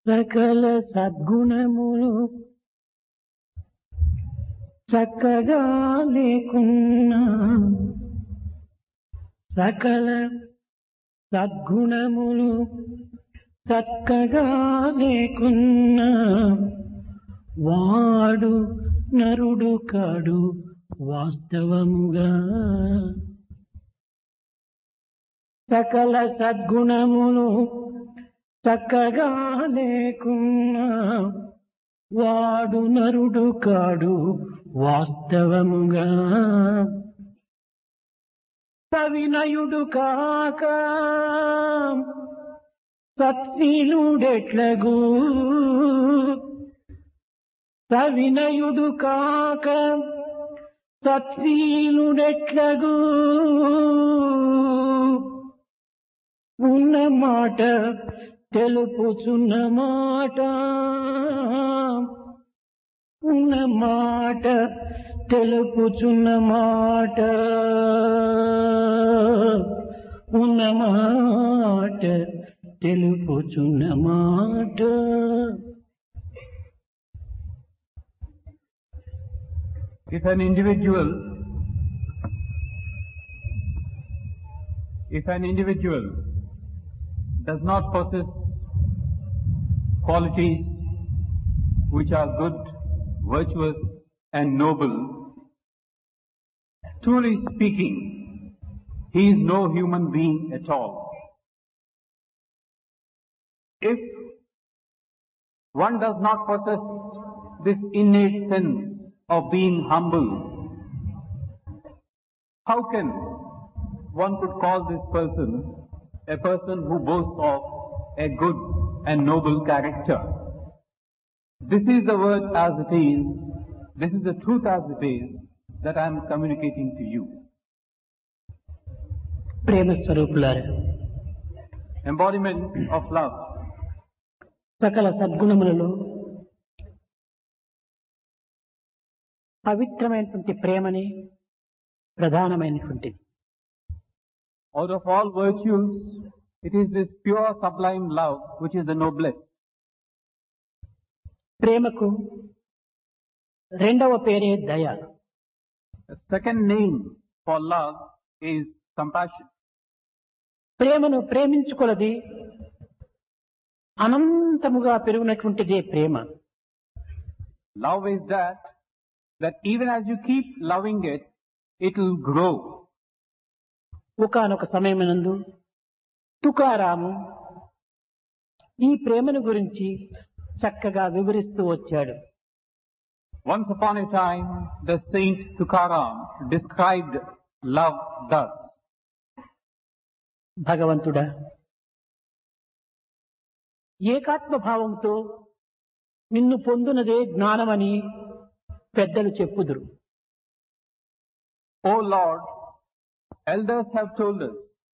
సకల సద్గుణములు చక్కగా లేకున్నా, సకల సద్గుణములు చక్కగా లేకున్నా, వాడు నరుడు కాడు వాస్తవముగా. సకల సద్గుణములు చక్కగా లేకున్నా, వాడు నరుడు కాడు వాస్తవముగా. సవినయుడు కాక సత్శీలుడెట్లగు, సవినయుడు కాక సత్శీలుడెట్లగు. ఉన్న మాట తెలుపుచున్న మాట, ఉన్న మాట తెలుపుచున్న మాట, ఉన్న మాట తెలుపుచున్న మాట. If an individual does not possess qualities which are good, virtuous and noble, truly speaking, he is no human being at all. If one does not possess this innate sense of being humble, how can one could call this person a person who boasts of a good and noble character? This is the word as it is, this is the truth as it is that I am communicating to you. ప్రేమ స్వరూపులారా, Embodiment of love. సకల సద్గుణములలో పవిత్రమైనటువంటి ప్రేమని ప్రధానమైనటువంటిది. Out of all virtues, it is this pure sublime love which is the noblest. ప్రేమకు రెండవ పేరే దయ. The second name for love is compassion. ప్రేమను ప్రేమించుకొలది అనంతముగా పెరుగునటువంటిదే ప్రేమ. Love is that even as you keep loving it, it will grow. ఒకానొక సమయమునందు తుకారాము ఈ ప్రేమను గురించి చక్కగా వివరిస్తూ వచ్చాడు. Once upon a time, the saint Tukaram described love thus. భగవంతుడా, ఏకాత్మ భావంతో నిన్ను పొందునదే జ్ఞానమని పెద్దలు చెప్పుదురు. O Lord, elders have told us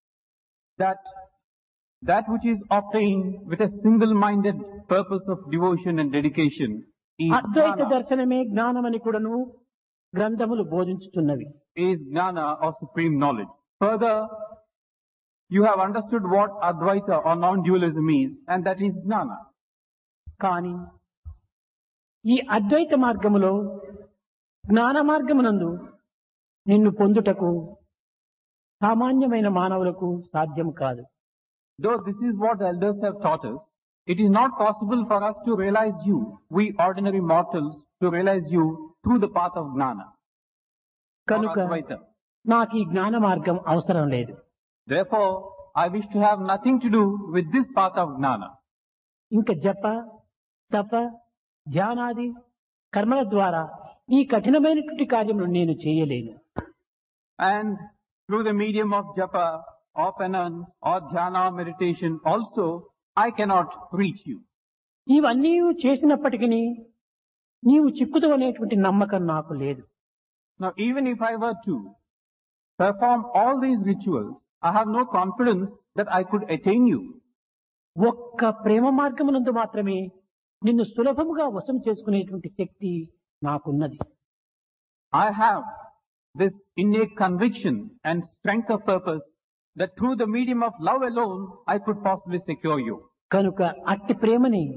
that which is obtained with a single-minded purpose of devotion and dedication is Advaita jnana, దర్శనమే జ్ఞానమని కూడాను గ్రంథములు బోధించుతున్నవి. is jnana or supreme knowledge. Further, you have understood what Advaita or non-dualism is, and that is jnana. కానీ ఈ అద్వైత మార్గములో జ్ఞాన మార్గమునందు నిన్ను పొందుటకు సామాన్యమైన మానవులకు సాధ్యం కాదు. Though this is what the elders have taught us, it is not possible for us to realize you, we ordinary mortals, to realize you through the path of jnana. or కనుక Advaita. నాకు ఈ జ్ఞాన మార్గం అవసరం లేదు. Therefore, I wish to have nothing to do with this path of jnana. ఇంకా జప తప ధ్యానాది కర్మల ద్వారా ఈ కఠినమైనటువంటి కార్యమును నేను చేయలేను. And through the medium of japa or penance or dhyana or meditation also, I cannot reach you. ఇవన్నీ చేసినప్పటికీ నీవు చిక్కుదు అనేటువంటి నమ్మకం నాకు లేదు. Now, even if I were to perform all these rituals, I have no confidence that I could attain you. ఒక్క ప్రేమ మార్గమునందు మాత్రమే నిన్ను సులభముగా వశం చేసుకునేటువంటి శక్తి నాకున్నది. I have this innate conviction and strength of purpose that through the medium of love alone, I could possibly secure you. కనుక అట్టి ప్రేమని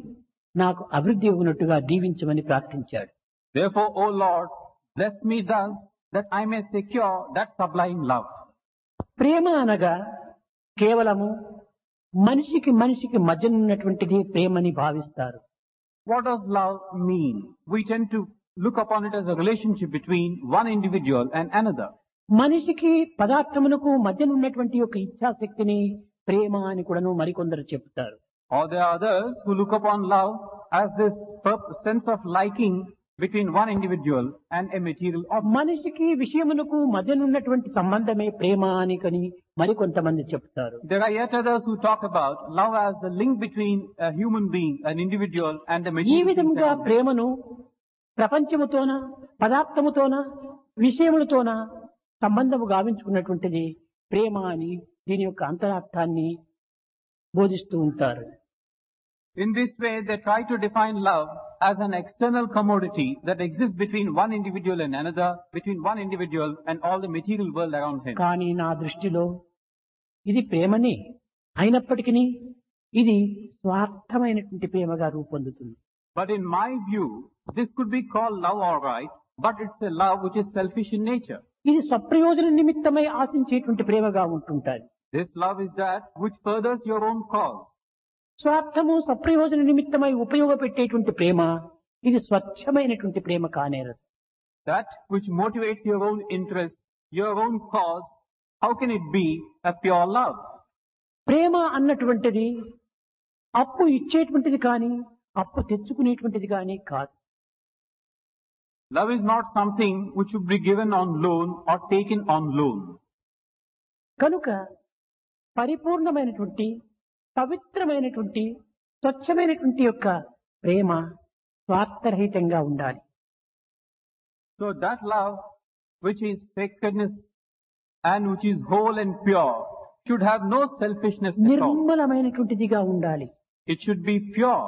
నాకు అభివృద్ధి ఉన్నట్టుగా దీవించమని ప్రార్థించాడు. Therefore, O Lord, bless me thus that I may secure that sublime love. ప్రేమ అనగా కేవలము మనిషికి మధ్య ఉన్నటువంటిది ప్రేమని భావిస్తారు. What does love mean? We tend to look upon it as a relationship between one individual and another. మనిషికి పదార్థమునకు మధ్య ఉన్నటువంటి యొక్క ఇచ్ఛాశక్తిని ప్రేమ అని కూడాను మరికొందరు చెప్తారు. Or there are others who look upon love as this sense of liking between one individual and a material object. మనిషికి విషయమునకు మధ్య ఉన్నటువంటి సంబంధమే ప్రేమ అని కని మరికొంతమంది చెప్తారు. There are yet others who talk about love as the link between a human being, an individual, and the ఈ material. విధంగా ప్రేమను ప్రపంచముతోన పదార్థముతోన విషయములతోన సంబంధము గావించుకున్నటువంటిది ప్రేమ అని దీని యొక్క అంతరార్థాన్ని బోధిస్తూ ఉంటారు. In this way, they try to define love as an external commodity that exists between one individual and another, between one individual and all the material world around him. కానీ నా దృష్టిలో ఇది ప్రేమని అయినప్పటికీ ఇది స్వార్థమైనటువంటి ప్రేమగా రూపొందుతుంది. But in my view, this could be called love all right, but it's a love which is selfish in nature. ఇది స్వప్రయోజన నిమిత్తమై ఆశించేటువంటి ప్రేమగా ఉంటుంటాది. This love is that which furthers your own cause. స్వార్థము స్వప్రయోజన నిమిత్తమై ఉపయోగపెట్టేటువంటి ప్రేమ ఇది స్వచ్ఛమైనటువంటి ప్రేమ కానేరదు. That which motivates your own interest, your own cause, how can it be a pure love? ప్రేమ అన్నటువంటిది అప్పు ఇచ్చేటువంటిది కానీ అప్పు తెచ్చుకునేటువంటిది కానీ కాదు. Love is not something which should be given on loan or taken on loan. కనుక పరిపూర్ణమైనటువంటి పవిత్రమైనటువంటి స్వచ్ఛమైనటువంటి యొక్క ప్రేమ స్వార్థరహితంగా ఉండాలి. So that love which is sacredness and which is whole and pure should have no selfishness at all. నిర్మలమైనటువంటిదిగా ఉండాలి. It should be pure.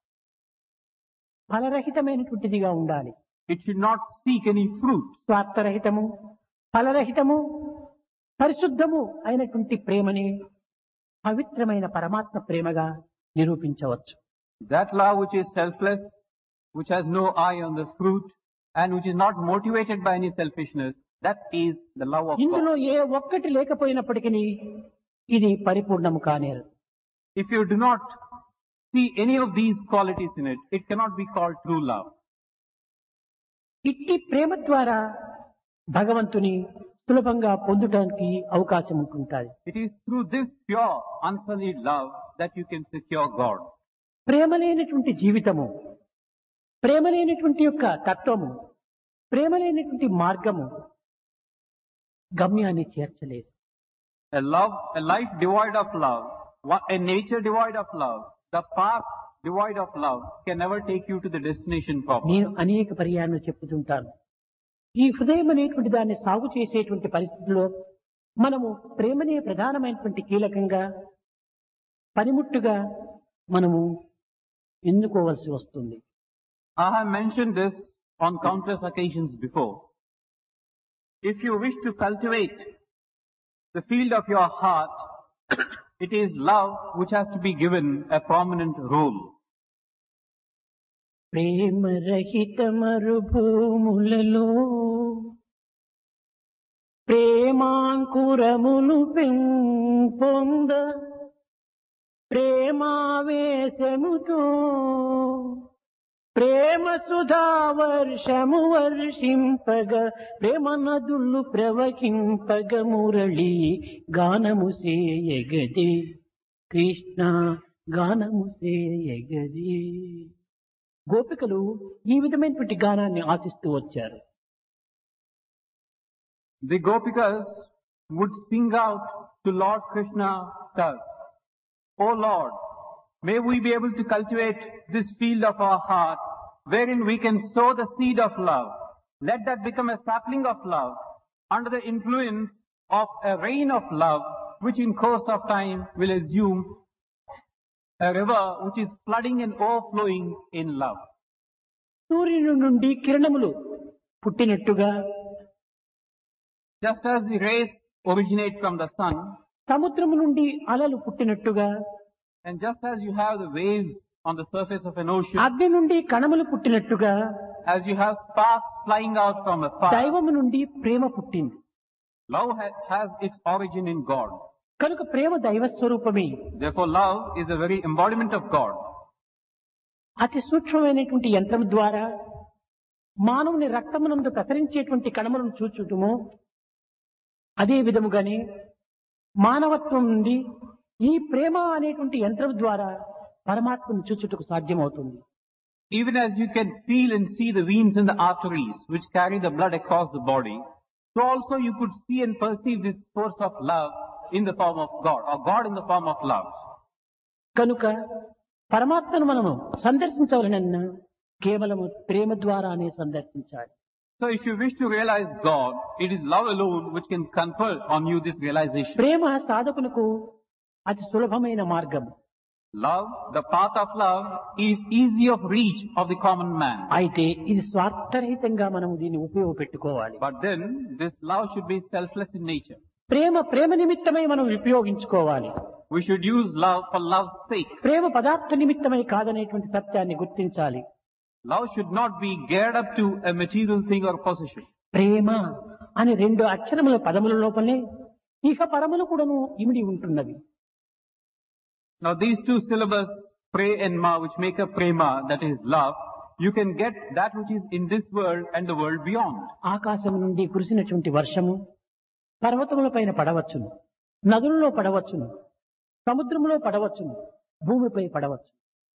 ఫలరహితమైనటువంటిదిగా ఉండాలి. It should not seek any fruit. స్వార్థరహితము ఫలరహితము పరిశుద్ధము అయినటువంటి ప్రేమని పవిత్రమైన పరమాత్మ ప్రేమగా నిరూపించవచ్చు. That love which is selfless, which has no eye on the fruit, and which is not motivated by any selfishness, that is the love of ఇందులో God. ఏ ఒక్కటి లేకపోయినప్పటికీ ఇది పరిపూర్ణము కానేరదు. If you do not see any of these qualities in it, it cannot be called true love. ఇట్టి ప్రేమ ద్వారా భగవంతుని సులభంగా పొందడానికి అవకాశం ఉంటుంటుంది. It is through this pure, unsullied love that you can secure God. ప్రేమ లేనటువంటి జీవితము, ప్రేమ లేనటువంటి యొక్క తత్వము, ప్రేమ లేనటువంటి మార్గము గమ్యాన్ని చేర్చలేదు. A life devoid of love, a nature devoid of love, the path devoid of love can never take you to the destination proper. నేను అనేక పర్యాయాలు చెప్పుతుంటాను. ఈ హృదయం అనేటువంటి దాన్ని సాగు చేసేటువంటి పరిస్థితుల్లో మనము ప్రేమనే ప్రధానమైనటువంటి కీలకంగా పనిముట్టుగా మనము ఎన్నుకోవలసి వస్తుంది. I have mentioned this on countless occasions before. If you wish to cultivate the field of your heart, it is love which has to be given a prominent role. ప్రేమ రహిత మరుభూములలో ప్రేమాంకురములు పెంపొంద ప్రేమావేశముతో ప్రేమ సుధా వర్షము వర్షింపగ ప్రేమ నదులు ప్రవహింపగ మురళి గానము సేయగదే కృష్ణ గానము సేయగదే. గోపికలు ఈ విధమైనటువంటి గానాన్ని ఆశిస్తూ వచ్చారు. The Gopikas would sing out to Lord Krishna thus, O Lord, may we be able to cultivate this field of our heart wherein we can sow the seed of love. Let that become a sapling of love under the influence of a rain of love which in course of time will assume a river which is flooding and overflowing in love. సూర్యుని నుండి కిరణములు పుట్టినట్టుగా Just as the rays originate from the sun, సముద్రము నుండి అలలు పుట్టినట్టుగా and just as you have the waves on the surface of an ocean, అగ్ని నుండి కణములు పుట్టినట్టుగా as you have sparks flying out from a fire, దైవము నుండి ప్రేమ పుట్టింది. love has its origin in God. కనుక ప్రేమ దైవ స్వరూపమే. Therefore, love is a very embodiment of God. అతి సూక్ష్మమైనటువంటి యంత్రం ద్వారా మానవుని రక్తమునందు ప్రసరించేటువంటి కణములను చూచుటము, అదే విధముగానే మానవత్వం నుండి ఈ ప్రేమ అనేటువంటి యంత్రం ద్వారా పరమాత్మను చూచుటకు సాధ్యమవుతుంది. Even as you can feel and see the veins and the arteries which carry the blood across the body, so also you could see and perceive this force of love in the form of God, or God in the form of love. కనుక పరమాత్మను మనము సందర్శించవలనన్నా కేవలము ప్రేమ ద్వారానే సందర్శించాలి. So if you wish to realize God, it is love alone which can confer on you this realization. ప్రేమ సాధకునకు అతి సులభమైన మార్గం. Love, the path of love, is easy of reach of the common man. అయితే ఇది స్వార్థరహితంగా మనం దీన్ని ఉపయోగపెట్టుకోవాలి. But then, this love should be selfless in nature. ప్రేమ నిమిత్తమై మనం ఉపయోగించుకోవాలి. We should use love for love's sake. ప్రేమ పదార్థ నిమిత్తమై కాదనేటువంటి సత్యాన్ని గుర్తించాలి. Love should not be geared up to a material thing or possession. ప్రేమ అనే రెండు అక్షరముల పదముల లోపలే ఇహ పరములు కూడాను ఇమిడి ఉంటున్నవి. Now these two syllables, pre and ma, which make up prema, that is love, you can get that which is in this world and the world beyond. ఆకాశం నుండి కురిసినటువంటి వర్షము పర్వతముల పైన పడవచ్చును, నదులలో పడవచ్చును, సముద్రములో పడవచ్చును, భూమిపై పడవచ్చు.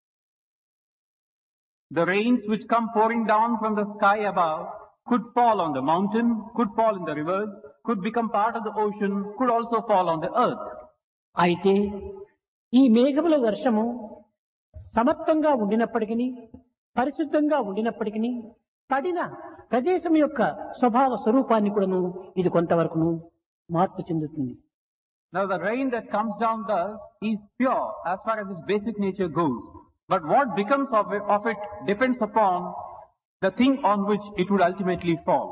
The rains which come pouring down from the sky above could fall on the mountain, could fall in the rivers, could become part of the ocean, could also fall on the earth. అయితే ఈ మేఘముల వర్షము సమత్వంగా ఉండినప్పటికీ, పరిశుద్ధంగా ఉండినప్పటికీ పడిన ప్రదేశం యొక్క స్వభావ స్వరూపాన్ని కూడాను ఇది కొంతవరకును మార్పు చెందుతుంది. Now the rain that comes down thus is pure as far as its basic nature goes. But what becomes of it depends upon the thing on which it would ultimately fall.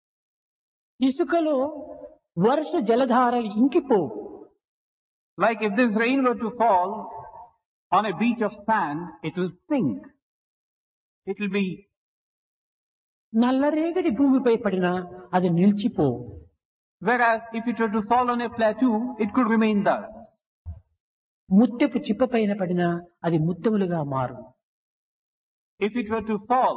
ఇసుకలో వర్ష జలధారలు ఇంకిపోవు. Like if this rain were to fall on a beach of sand, it will sink. It will be... నల్లరేగడి భూమిపై పడినా అది నిలిచిపోవు. Whereas if it were to fall on a plateau, it could remain thus. ముత్యపు చిప్ప పైన పడినా అది ముత్యములుగా మారు. If it were to fall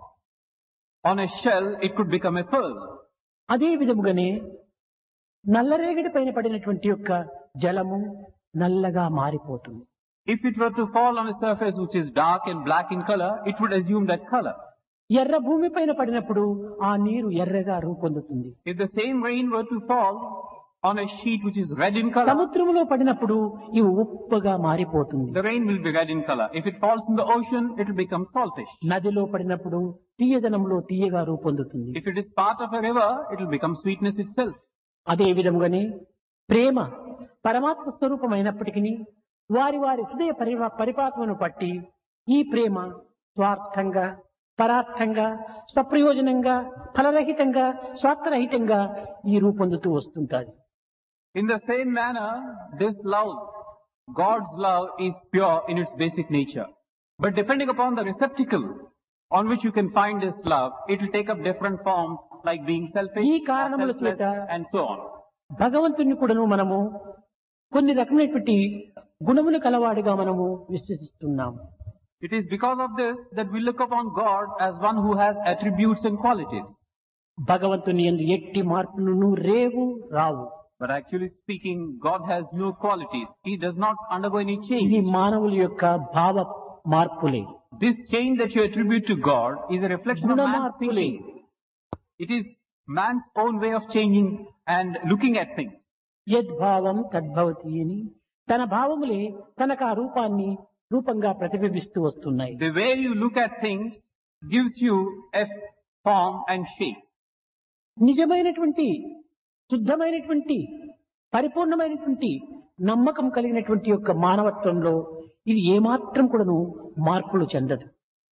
on a shell, it could become a pearl. అదే విధముగానే నల్లరేగడి పైన పడినటువంటి యొక్క జలము నల్లగా మారిపోతుంది. If it were to fall on a surface which is dark and black in color, it would assume that color. ఎర్ర భూమి పైన పడినప్పుడు ఆ నీరు ఎర్రగా రూపొందుతుంది. If the same rain were to fall on a sheet which is red in color, సముద్రములో పడినప్పుడు ఇవి ఉప్పుగా మారిపోతుంది. the rain will be red in color. If it falls in the ocean, it will become saltish. నదిలో పడినప్పుడు తీయదనంలో తీయగా రూపొందుతుంది. If it is part of a river, it will become sweetness itself. అదే విధముగానే ప్రేమ పరమాత్మ స్వరూపమైనప్పటికీ వారి వారి హృదయ పరిపాకమును బట్టి ఈ ప్రేమ స్వార్థంగా, పరార్థంగా, స్వప్రయోజనంగా, ఫలరహితంగా, స్వార్థరహితంగా ఈ రూపొందుతూ వస్తుంటారు. In the same manner, this love, God's love, is pure in its basic nature. But depending upon the receptacle on which you can find this love, it will take up different forms, like being selfish, ఈ కారణముల selfless, చేత and so on. భగవంతుని కూడాను మనము కొన్ని రకమైనటువంటి గుణములు కలవాడిగా మనము విశ్వసిస్తున్నాము. It is because of this that we look upon God as one who has attributes and qualities. భగవంతుని యందు ఎట్టి మార్పులను రేవు రావు. But actually speaking, God has no qualities. He does not undergo any ఇది change. మానవుల యొక్క భావ మార్పులే. This change that you attribute to God is a reflection of Guna man's మార్పులే. thinking. It is man's own way of changing and looking at things. యద్భావం తద్భవతి అని తన భావములే తనకు ఆ రూపంగా ప్రతిబింబిస్తూ వస్తున్నాయి. The way you look at things gives you a form and shape. నిజమైనటువంటి, శుద్ధమైనటువంటి, పరిపూర్ణమైనటువంటి నమ్మకం కలిగినటువంటి యొక్క మానవత్వంలో ఇది ఏమాత్రం కూడాను మార్పులు చెందదు.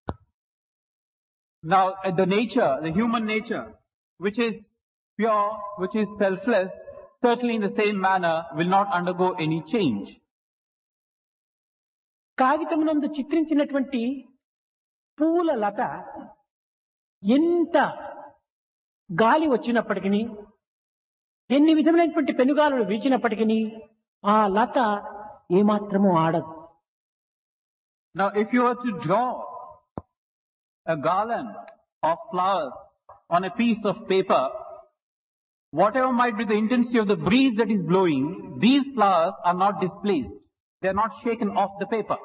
Now, the nature, the human nature, which is pure, which is selfless, certainly in the same manner will not undergo any change. కాగితమునందు చిత్రించినటువంటి పువ్వుల లత ఎంత గాలి వచ్చినప్పటికీ, ఎన్ని విధమైనటువంటి పెనుగాలులు వీచినప్పటికీ ఆ లత ఏమాత్రము ఆడదు. Now, if you were to draw a garland of flowers on a piece of paper, whatever might be the intensity of the breeze that is blowing, these flowers are not displaced. They are not shaken off the paper.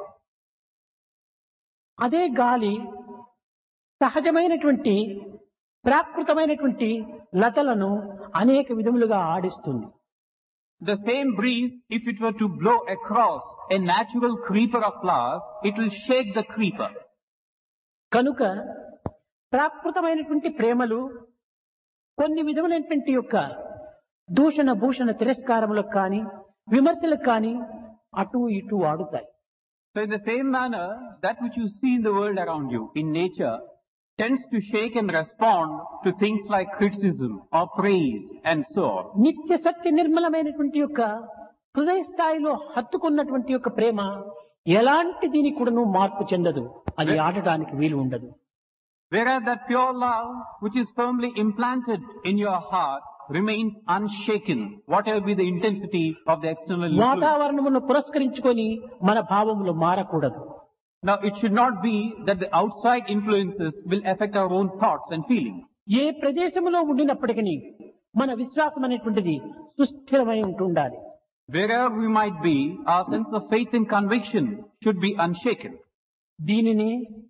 అదే గాలి సహజమైనటువంటి ప్రాకృతమైనటువంటి లతలను అనేక విధములుగా ఆడిస్తుంది. The same breeze, if it were to blow across a natural creeper of flowers, it will shake the creeper. కనుక ప్రాకృతమైనటువంటి ప్రేమలు కొన్ని విధములైనటువంటి యొక్క దూషణ భూషణ తిరస్కారములకు కానీ విమర్శలకు కానీ అటు ఇటు ఆడుతాయి. So in the same manner, that which you see in the world around you, in nature, tends to shake and respond to things like criticism or praise and so on. నిత్య సత్య నిర్మలమైనటువంటి యొక్క హృదయ స్థాయిలో హత్తుకున్నటువంటి యొక్క ప్రేమ ఎలాంటి దీనికి కూడాను మార్పు చెందదు, అది ఆడటానికి వీలు ఉండదు. Whereas that pure love, which is firmly implanted in your heart, remains unshaken, whatever be the intensity of the external influence. వాతావరణమును పురస్కరించుకొని మన భావములు మారకూడదు. Now, it should not be that the outside influences will affect our own thoughts and feelings. ఏ ప్రదేశంలో ఉండినప్పటికీ మన విశ్వాసం అనేటువంటిది సుస్థిరమై ఉంటుండాలి. Wherever we might be, our sense of faith and conviction should be unshaken. దీనిని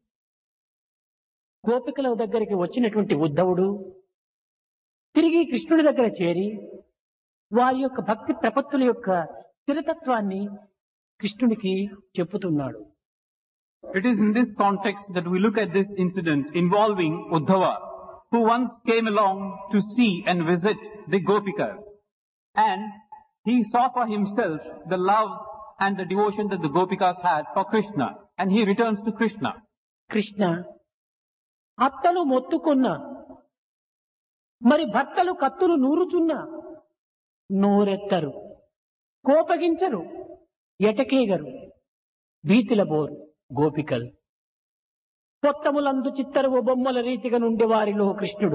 గోపికల దగ్గరికి వచ్చినటువంటి ఉద్ధవుడు తిరిగి కృష్ణుడి దగ్గర చేరి వారి యొక్క భక్తి ప్రపత్తుల యొక్క స్థిరతత్వాన్ని కృష్ణుడికి చెప్పుతున్నాడు. It is in this context that we look at this incident involving Uddhava, who once came along to see and visit the Gopikas. And he saw for himself the love and the devotion that the Gopikas had for Krishna. And he returns to Krishna. Krishna, అత్తలు మొత్తుకున్నా మరి భర్తలు కత్తులు నూరుచున్నా నోరెత్తరు, కోపగించరు, ఎటకేగరు, భీతిల bore గోపికలు. కొత్తములందు చిత్తరువు బొమ్మల రీతిగా నుండి వారిలో కృష్ణుడు.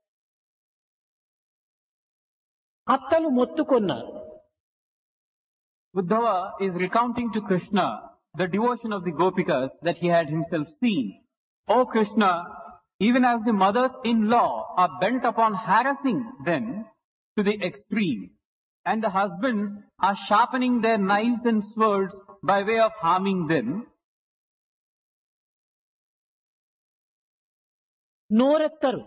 అత్తలు మొత్తుకున్నారు. Uddhava is recounting to Krishna the devotion of the Gopikas that he had himself seen. O Krishna, even as the mothers-in-law are bent upon harassing them to the extreme, and the husbands are sharpening their knives and swords by way of harming them, నోరెత్తరు,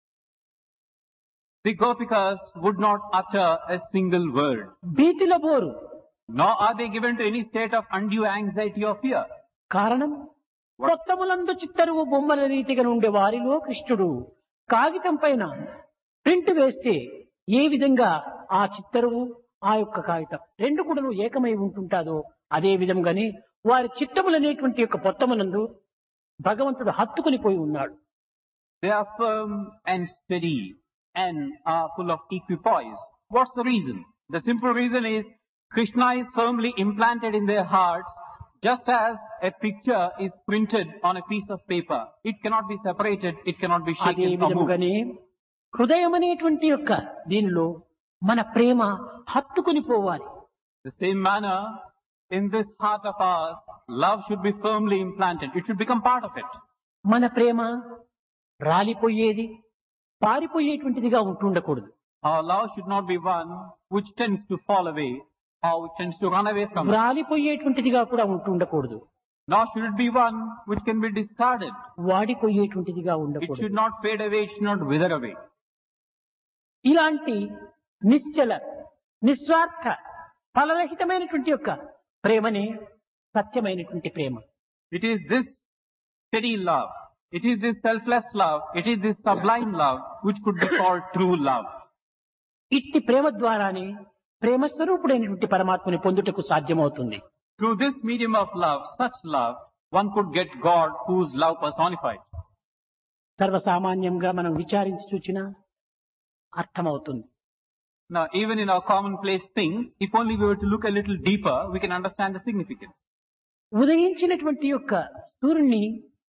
the Gopikas would not utter a single word. భీతిల బోరు. Nor are they given to any state of undue anxiety or fear. కారణం, కొత్తములందు చిత్తరువు బొమ్మల రీతిగా నుండే వారిలో కృష్ణుడు. కాగితం పైన ప్రింట్ వేస్తే ఏ విధంగా ఆ చిత్తరువు ఆ యొక్క కాగితం రెండు కూడా ఏకమై ఉంటుంటాదో అదే విధంగానే వారి చిత్తములనేటువంటి యొక్క పొత్తమునందు భగవంతుడు హత్తుకుని పోయి ఉన్నాడు. They are firm and steady and are full of equipoise. What's the reason? The simple reason is Krishna is firmly implanted in their hearts, just as a picture is printed on a piece of paper. It cannot be separated, it cannot be అదే shaken or moved. విధముగానే హృదయం అనేటువంటి యొక్క దీనిలో మన ప్రేమ హత్తుకుని పోవాలి. The same manner, in this heart of ours, love should be firmly implanted. It should become part of it. మన ప్రేమ రాలిపోయేది పారిపోయేటువంటిదిగా ఉంటుండకూడదు. Our love should not be one which tends to fall away or which tends to run away from us. రాలిపోయేటువంటిదిగా కూడా ఉంటుండకూడదు. Nor should it be one which can be discarded. వాడిపోయేటువంటిదిగా It ఉండకూడదు. should not fade away, it should not wither away. ఇలాంటి నిశ్చల నిస్వార్థ ఫలరహితమైనటువంటి యొక్క ప్రేమనే సత్యమైనటువంటి ప్రేమ. It is this steady love, it is this selfless love, it is this sublime love which could be called true love. ఇట్టి ప్రేమ ద్వారానే ప్రేమ స్వరూపుడైనటువంటి పరమాత్మని పొందుటకు సాధ్యమవుతుంది. Through this medium of love, such love, one could get God whose love personified. సర్వసామాన్యంగా మనం విచారించి చూచినా అర్థమవుతుంది. Now, even in our commonplace things, if only we were to look a little deeper, we can understand the significance. ఉదయించినటువంటి యొక్క సూర్యుని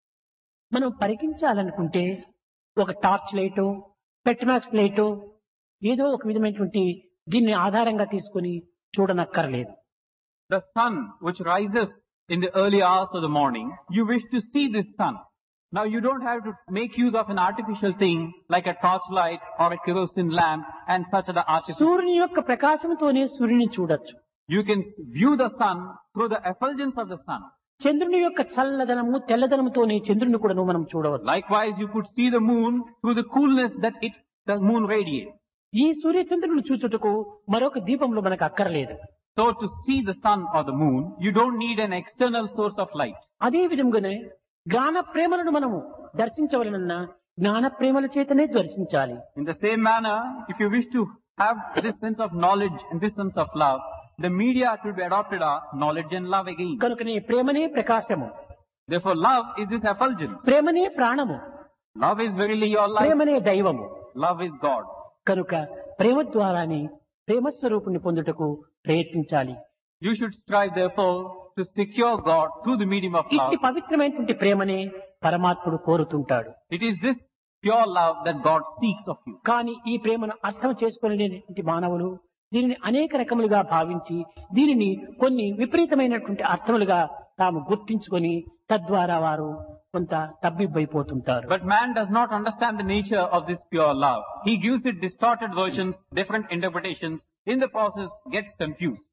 మనం పరికించాలనుకుంటే ఒక torch లైటో పెట్మాక్స్ లైటో ఏదో ఒక విధమైనటువంటి దీన్ని ఆధారంగా తీసుకొని చూడనక్కర్లేదు. The sun which rises in the early hours of the morning, you wish to see this sun. Now you don't have to make use of an artificial thing like a torchlight or a kerosene lamp and such other artificial. సూర్యుని యొక్క ప్రకాశంతోనే సూర్యుని చూడొచ్చు. You can view the sun through the effulgence of the sun. చంద్రుని యొక్క చల్లదనము తెల్లదనముతోనే చంద్రుని కూడా మనం చూడవచ్చు. Likewise, you could see the moon through the coolness that the moon radiates. ఈ సూర్యచంద్రుని చూచుటకు మరొక దీపంలో మనకు అక్కర్లేదు. So to see the sun or the moon, you don't need an external source of light. అదే విధంగానే జ్ఞాన ప్రేమలను మనము దర్శించవలనన్నా జ్ఞాన ప్రేమల చేతనే దర్శించాలి. In the same manner, if you wish to have this sense of knowledge and this sense of love, the media should be adopted are knowledge and love again. కనుకనే ప్రేమనే ప్రకాశము, Therefore, love is this effulgence. ప్రేమనే ప్రాణము, Love is verily your life. ప్రేమనే దైవము. Love is God. కనుక ప్రేమ ద్వారానే ప్రేమ స్వరూపుని పొందుటకు ప్రయత్నించాలి. You should strive, therefore, to secure God through the medium of love. ఇట్టి పవిత్రమైనటువంటి ప్రేమనే పరమాత్ముడు కోరుతుంటాడు. It is this pure love that God seeks of you. కానీ ఈ ప్రేమను అర్థం చేసుకోలేనటువంటి మానవులు దీనిని అనేక రకములుగా భావించి దీనిని కొన్ని విపరీతమైనటువంటి అర్థములుగా తాము గుర్తించుకొని తద్వారా వారు కొంత తబ్బిబ్బైపోతుంటారు. But man does not understand the nature of this pure love. He gives it distorted versions, different interpretations. In the process, gets confused.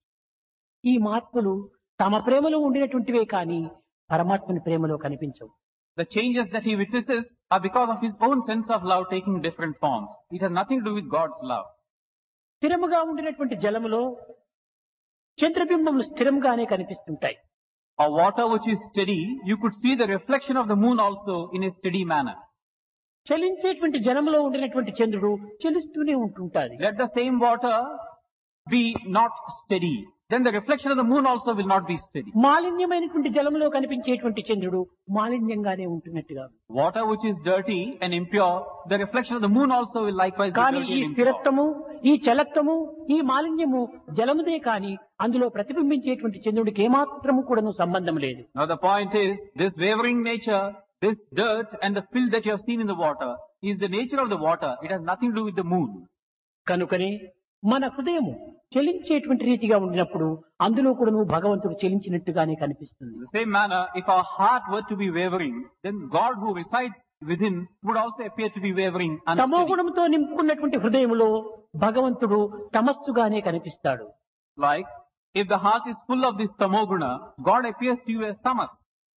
ఈ మహాత్ములు తమ ప్రేమలో ఉండినటువంటివే కానీ పరమాత్మని ప్రేమలో కనిపించవు. The changes that he witnesses are because of his own sense of love taking different forms. It has nothing to do with God's love. స్థిరముగా ఉండినటువంటి జలములో చంద్రబింబములు స్థిరంగానే కనిపిస్తుంటాయి. Or water which is steady, you could see the reflection of the moon also in a steady manner. చలించేటువంటి జలములో ఉండినటువంటి చంద్రుడు చలిస్తూనే ఉంటుంటాది. Let the same water be not steady. Then the reflection of the moon also will not be steady. మాలిన్యమైనటువంటి జలములో కనిపించేటువంటి చంద్రుడు మాలిన్యంగానే ఉంటున్నట్టుగా. Water which is dirty and impure, the reflection of the moon also will likewise be కానీ dirty ఈ and impure. స్థిరత్వము, ఈ చలత్వము, ఈ మాలిన్యము జలముదే కానీ అందులో ప్రతిబింబించేటువంటి చంద్రుడికి ఏమాత్రము కూడాను సంబంధం లేదు. Now the point is, this wavering nature, this dirt and the filth that you have seen in the water is the nature of the water. It has nothing to do with the moon. కనుకనే మన హృదయము చలించేటువంటి రీతిగా ఉండినప్పుడు అందులో కూడాను భగవంతుడు చలించినట్టుగానే కనిపిస్తుంది. In the same manner, if our heart were to be wavering, then God who resides within would also appear to be wavering తమో unsteady. గుణంతో నింపుకున్నటువంటి హృదయములో భగవంతుడు తమస్సుగానే కనిపిస్తాడు. Like, if the heart is full of this tamoguna, God appears to you as tamas.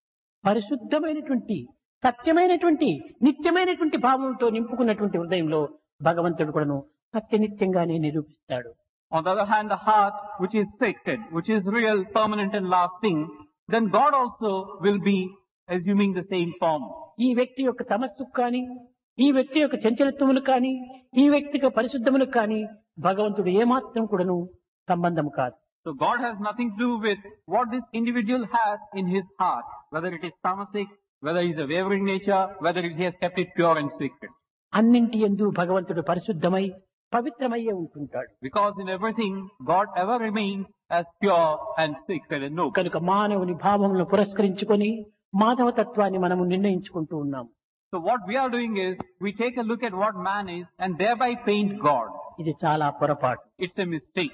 పరిశుద్ధమైనటువంటి సత్యమైనటువంటి నిత్యమైనటువంటి భావంతో నింపుకున్నటువంటి హృదయంలో భగవంతుడు కూడాను సత్యనిత్యంగానే నిరూపిస్తాడు. On the other hand, the heart which is sacred, which is real, permanent and lasting, then God also will be assuming the same form. ఈ వ్యక్తి యొక్క తమస్సుకు కానీ ఈ వ్యక్తి యొక్క చంచలత్వములకు కానీ ఈ వ్యక్తి యొక్క పరిశుద్ధములకు కానీ భగవంతుడు ఏమాత్రం కూడాను సంబంధం కాదు. So God has nothing to do with what this individual has in his heart, whether it is tamasic, whether he is a wavering nature, whether he has kept it pure and sacred. అన్నింటి యందు భగవంతుడు పరిశుద్ధమై పవిత్రమయ్యే ఉంటుంటాడు. Because in everything, God ever remains as pure and sacred and noble. కనుక మానవుని భావములను పురస్కరించుకొని మాధవతత్వాన్ని మనము నిర్ణయించుకుంటూ ఉన్నాం. So what we are doing is, we take a look at what man is and thereby paint God. ఇది చాలా పొరపాటు. It's a mistake.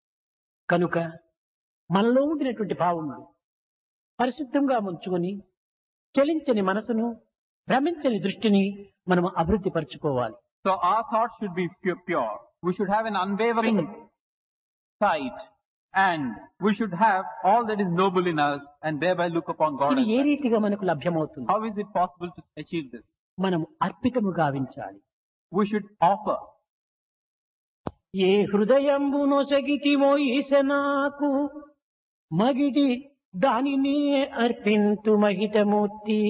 కనుక మనలో ఉండినటువంటి భావములు పరిశుద్ధంగా ఉంచుకొని చలించని మనసును భ్రమించని దృష్టిని మనం అభివృద్ధి పరచుకోవాలి. So our thoughts should be pure. We should have an unwavering sight and we should have all that is noble in us and thereby look upon God. ఇది as ఏ well. రీతిగా మనకు లభ్యమవుతుంది? How is it possible to achieve this? మనం అర్పితము గావించాలి. We should offer. ఏ హృదయంబు నొసగితిమో ఈశనాకు మగిడి దానిని అర్పింతు మహితమూర్తి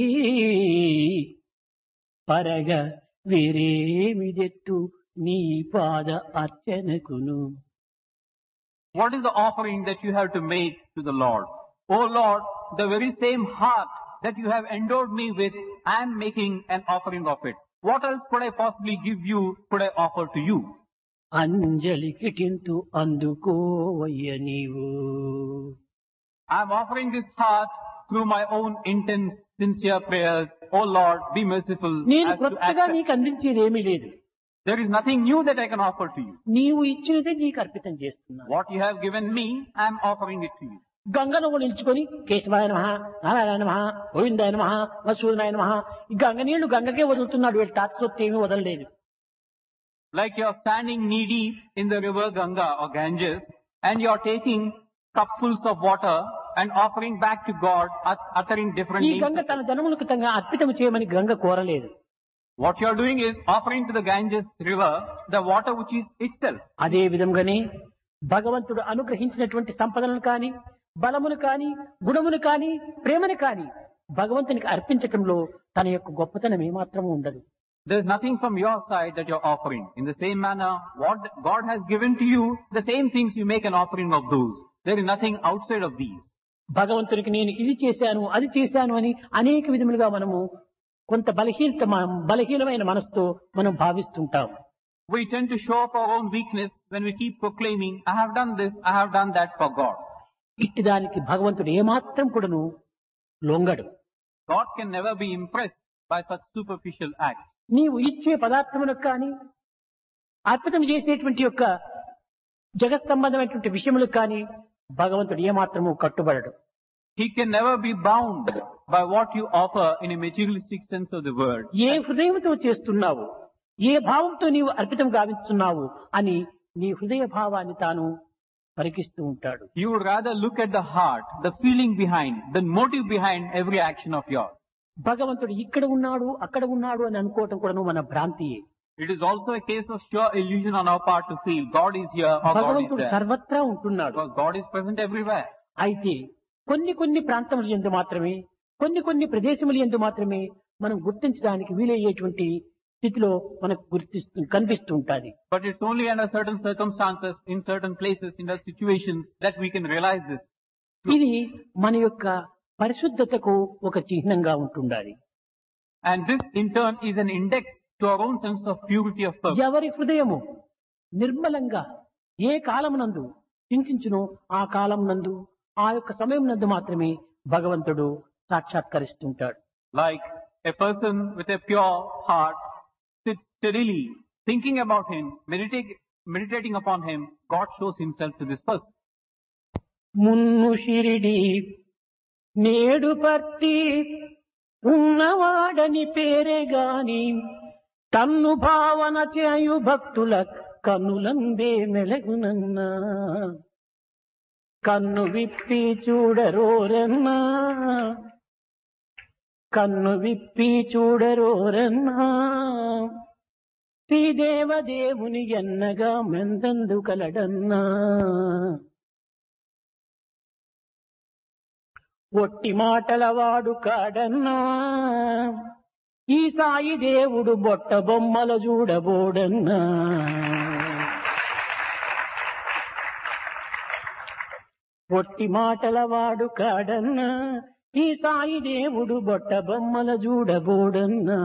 పరగ వేరేమిదెత్తు నీ పాద అర్చనకును. What is the offering that you have to make to the Lord? Oh Lord, the very same heart that you have endowed me with, I am making an offering of it. What else could I possibly give you, could I offer to you? అంజలి కిటింతు అందుకోవయ్య నీవు. I am offering this heart through my own intense, sincere prayers, "Oh Lord, be merciful నేను as to కొత్తగా accept." నీకు అందించేది ఏమీ లేదు. There is nothing new that I can offer to you. నీవు ఇచ్చినదే నీకు అర్పితం చేస్తున్నాను. What you have given me, I am offering it to you. గంగను నిలుచుకొని కేశవాయ నమః, నారాయణ నమః, గోవిందాయ నమః, మధుసూదనాయ నమః, ఈ గంగ నీళ్లు గంగకే వదులుతున్నాడు, వీళ్ళు తాత్సొత్తు ఏమీ వదలలేదు. Like you are standing knee deep in the river Ganga or Ganges, and you are taking cupfuls of water and offering back to God, uttering different ఈ గంగ names. తన జనములకు తన అర్పితం చేయమని గంగ కోరలేదు. What you are doing is offering to the Ganges river the water which is itself. అదే విధంగానే భగవంతుడు అనుగ్రహించినటువంటి సంపదలను కానీ, బలమును కానీ, గుణమును కానీ, ప్రేమను కానీ భగవంతునికి అర్పించటంలో తన యొక్క గొప్పతనం ఏమాత్రము ఉండదు. There is nothing from your side that you are offering. In the same manner, what God has given to you, the same things you make an offering of those. There is nothing outside of these. భగవంతునికి నేను ఇది చేశాను, అది చేశాను అని అనేక విధములుగా మనము కొంత బలహీనమైన మనసుతో మనం భావిస్తుంటాం. We tend to show up our own weakness when we keep proclaiming, "I have done this, I have done that for God." ఇట్టి దానికి భగవంతుడు ఏమాత్రం కూడాను లొంగడు. God can never be impressed by such superficial acts. నీవు ఇచ్చే పదార్థములకు కానీ, అర్పితం చేసేటువంటి యొక్క జగత్ సంబంధమైనటువంటి విషయములకు కానీ భగవంతుడు ఏమాత్రము కట్టుబడడు. He can never be bound by what you offer in a materialistic sense of the word. ఏ హృదయంతో చేస్తున్నావు, ఏ భావంతో నీవు అర్పితం గావిస్తున్నావు అని నీ హృదయ భావాన్ని తాను పరికిస్తూ ఉంటాడు. You would rather look at the heart, the feeling behind, the motive behind every action of yours. భగవంతుడు ఇక్కడ ఉన్నాడు, అక్కడ ఉన్నాడు అని అనుకోవటం కూడా మన భ్రాంతియే. It is also a case of sure illusion on our part to feel God is here or God is భగవంతుడు there. సర్వత్రా ఉంటున్నాడు. Because God is present everywhere. అయితే కొన్ని ప్రాంతముల యందు మాత్రమే, కొన్ని ప్రదేశముల యందు మాత్రమే మనం గుర్తించడానికి వీలయ్యేటువంటి స్థితిలో మనకు కనిపిస్తూ ఉంటుంది. But it's only under certain circumstances, in certain places, in certain situations that we can realize this. ఇది మన యొక్క పరిశుద్ధతకు ఒక చిహ్నంగా ఉంటుండాలి. And this in turn is an index to our own sense of purity of purpose. ఎవరి హృదయము నిర్మలంగా ఏ కాలమునందు చింతించునో ఆ కాలమునందు, ఆ యొక్క సమయం నందు మాత్రమే భగవంతుడు సాక్షాత్కరిస్తుంటాడు. Like a person with a pure heart sits steadily thinking about him, meditating upon him, God shows himself to this person. మున్ను షిరిడి నేడు పర్తి ఉన్నవాడని పేరే గాని తన్ను భావన చేయు భక్తుల కన్నులందే మెలగునన్నా, కన్ను విప్పి చూడరోరన్నా, కన్ను విప్పి చూడరోరన్నా, శ్రీదేవదేవుని ఎన్నగా మెందందు కలడన్నా, ఒట్టి మాటల వాడు కాడన్నా, ఈ సాయి దేవుడు బొట్ట బొమ్మల చూడబోడన్నా, ఒట్టి మాటల వాడు కాడన్నా, ఈ సాయి దేవుడు బొట్ట బొమ్మల చూడబోడన్నా.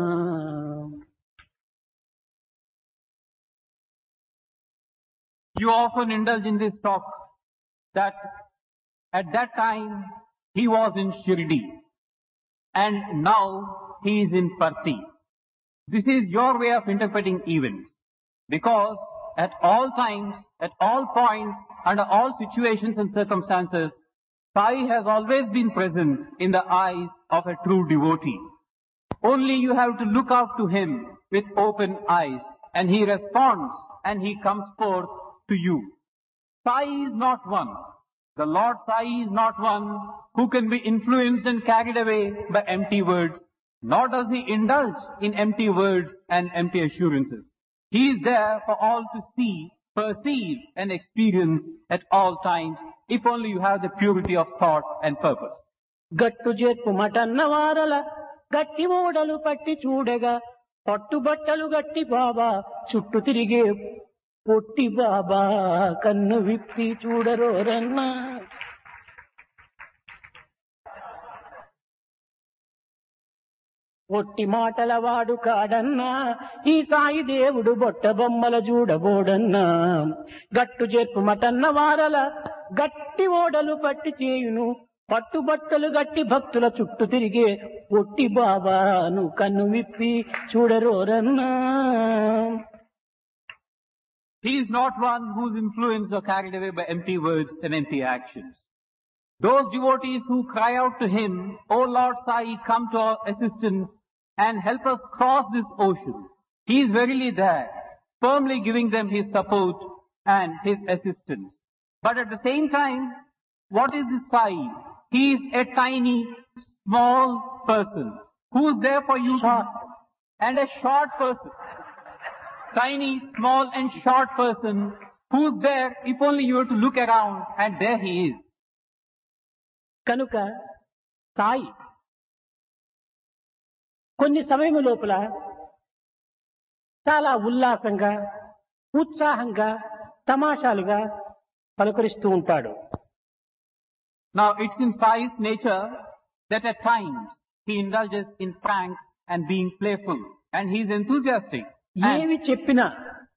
You often indulge in this talk that at that time he was in Shirdi and now he is in Parthi. This is your way of interpreting events, because at all times, at all points, under all situations and circumstances, Sai has always been present in the eyes of a true devotee. Only you have to look out to him with open eyes, and he responds and he comes forth to you. Sai is not one. The Lord Sai is not one who can be influenced and carried away by empty words, nor does he indulge in empty words and empty assurances. He is there for all to see, perceive and experience at all times, if only you have the purity of thought and purpose. గట్టు చేర్పు మటన్న వారల గట్టి ఓడలు పట్టి చూడగా పట్టుబట్టలు గట్టి బాబా చుట్టూ తిరిగే పొట్టి బాబా కన్ను విప్పి చూడరోరన్నా, ఒట్టి మాటల వాడు కాడన్నా, ఈ సాయి దేవుడు బొట్ట బొమ్మల చూడబోడన్నా, గట్టు చేర్పు మటన్న వారల గట్టి ఓడలు పట్టి చేయును పట్టుబట్టలు గట్టి భక్తుల చుట్టూ తిరిగే పొట్టి బాబాను కన్ను విప్పి చూడరోరన్నా. He is not one who is influenced or carried away by empty words and empty actions. Those devotees who cry out to him, "O Lord Sai, come to our assistance and help us cross this ocean." He is verily there, firmly giving them his support and his assistance. But at the same time, what is this Sai? He is a tiny, small person who is there for you and a short person. Tiny, small and short person who is there if only you were to look around, and there he is. కనుక సాయి కొన్ని సమయం లోపల చాలా ఉల్లాసంగా ఉత్సాహంగా తమాషాలుగా పలుకరిస్తూ ఉంటాడు. Now it's in Sai's nature that at times he indulges in pranks and being playful, and he is enthusiastic. ఏవి చెప్పినా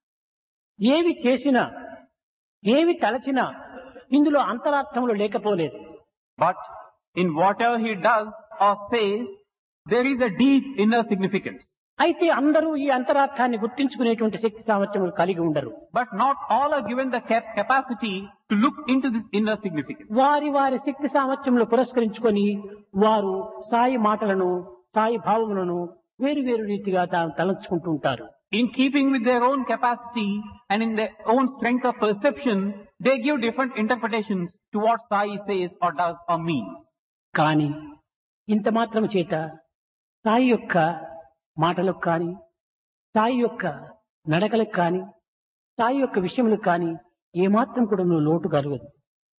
ఏవి చేసినా ఏవి తలచినా ఇందులో అంతరార్థములు లేకపోలేదు. But in whatever he does or says, there is a deep inner significance. అయితే అందరూ ఈ అంతరార్థాన్ని గుర్తించుకునేటువంటి శక్తి సామర్థ్యములు కలిగి ఉండరు. But not all are given the capacity to look into this inner significance. వారి వారి శక్తి సామర్థ్యములు పురస్కరించుకొని వారు సాయి మాటలను సాయి భావములను వేరు వేరు రీతిగా తలంచుకుంటూ ఉంటారు. In keeping with their own capacity and in their own strength of perception, they give different interpretations to what Sai says or does or means. కానీ ఇంత మాత్రం చేత సాయి యొక్క మాటలకు కానీ సాయి యొక్క నడకలకు కానీ సాయి యొక్క విషయములకు కానీ ఏమాత్రం కూడా నువ్వు లోటు కలగదు.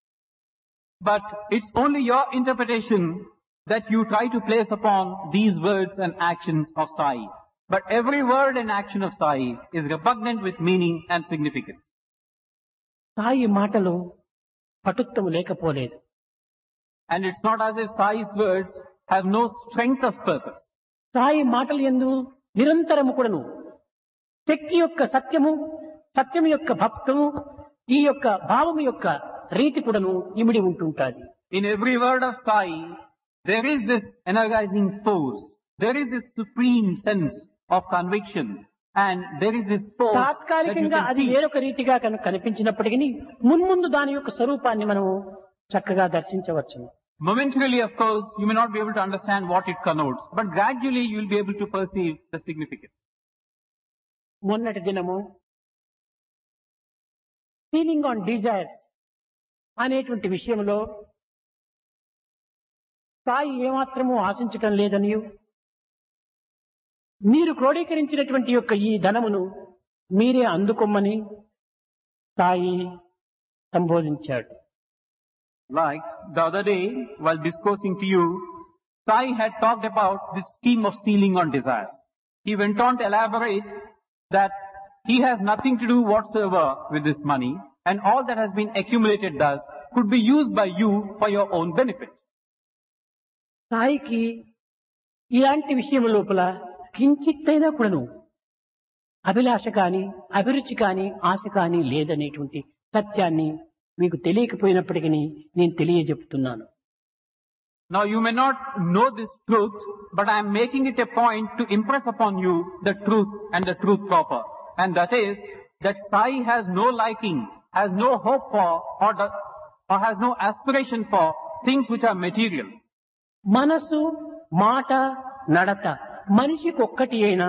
But it's only your interpretation that you try to place upon these words and actions of Sai. But every word and action of Sai is repugnant with meaning and significance. Sai మాటలు పటుత్వము లేకపోలేదు. And it's not as if Sai's words have no strength of purpose. Sai మాటలు యందు నిరంతరము కూడాను శక్తి యొక్క సత్యము, సత్యము యొక్క భక్తము, ఈ యొక్క భావము యొక్క రీతి కూడాను ఇమిడి ఉంటుంటాది. In every word of Sai, there is this energizing force. There is this supreme sense of conviction, and there is this force that you తాత్కాలికంగా can అది feel. వేరొక రీతిగా కనిపించినప్పటికీ మున్ముందు దాని యొక్క స్వరూపాన్ని మనము చక్కగా దర్శించవచ్చు. Momentarily, of course, you may not be able to understand what it connotes, but gradually you will be able to perceive the significance. మొన్నటి దినము ఫీలింగ్ ఆన్ డిజైర్స్ అనేటువంటి విషయంలో సాయి ఏమాత్రము ఆశించటం లేదని, మీరు క్రోడీకరించినటువంటి యొక్క ఈ ధనమును మీరే అందుకోమని Sai సంబోధించాడు. Like the other day, while discoursing to you, Sai had talked about this scheme of stealing on desires. He went on to elaborate that he has nothing to do whatsoever with this money, and all that has been accumulated thus could be used by you for your own benefit. సాయికి ఇలాంటి విషయం లోపల కించిత్తైనా కూడాను అభిలాష కాని అభిరుచి కాని ఆశ కాని లేదనేటువంటి సత్యాన్ని మీకు తెలియకపోయినప్పటికీ నేను తెలియజెప్తున్నాను. Now you may not know this truth, but I am making it a point to impress upon you the truth and the truth proper. And that is that Sai has no liking, has no hope for, or has no aspiration for things which are material. మనసు, మాట, నడత మనిషికి ఒక్కటి అయినా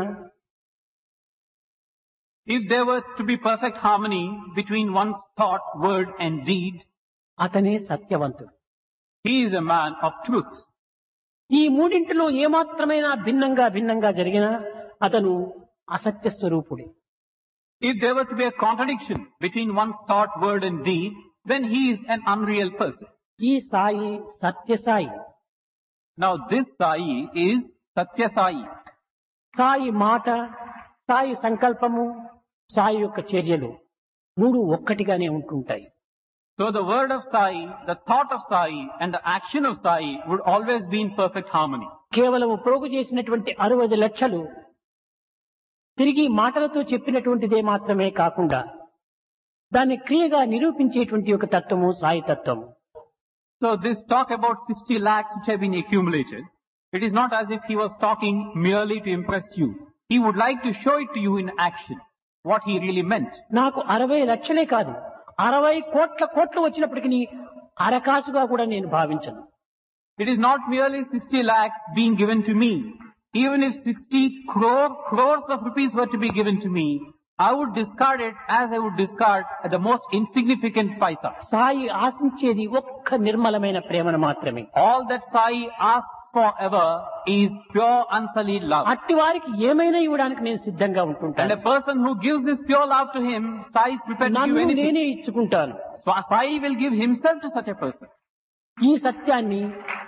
If there were to be perfect harmony between one's thought, word and deed, అతనే సత్యవంతుడు. he is a man of truth. ఈ మూడింటిలో ఏమాత్రమైనా భిన్నంగా జరిగినా అతను అసత్య స్వరూపుడే. If there were to be a contradiction between one's thought, word and deed, then he is an unreal person. ఈ సాయి సత్య Sai. Now this Sai is Satya Sai. Sai మాట, సాయి సంకల్పము, సాయి యొక్క చర్యలు మూడు ఒక్కటిగానే ఉంటుంటాయి. So the word of Sai, the thought of Sai and the action of Sai would always be in perfect harmony. కేవలం ప్రోగు చేసినటువంటి 60 లక్షలు తిరిగి మాటలతో చెప్పినటువంటిదే మాత్రమే కాకుండా దాన్ని క్రియగా నిరూపించేటువంటి ఒక తత్వము సాయి తత్వము. So this talk about 60 lakhs which have been accumulated, it is not as if he was talking merely to impress you. He would like to show it to you in action, what he really meant. నాకు 60 లక్షలే కాదు 60 కోట్లు వచ్చినప్పటికీ అరకాసుగా కూడా నేను భావించను. It is not merely 60 lakhs being given to me. Even if 60 crores of rupees were to be given to me, I would discard it as I would discard the most insignificant paisa. Sai ఆశించేది ఒక్క నిర్మలమైన ప్రేమను మాత్రమే. All that Sai asks for ever is pure unsullied love. అట్టి వారికి ఏమైనా ఇవ్వడానికి నేను సిద్ధంగా And ఉంటుంటాను. a person who gives this pure love to him, Sai is prepared to give నన్ను anything. నేనే ఇచ్చుకుంటాను. So Sai will give himself to such a person. ఈ సత్యాన్ని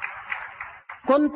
కొంత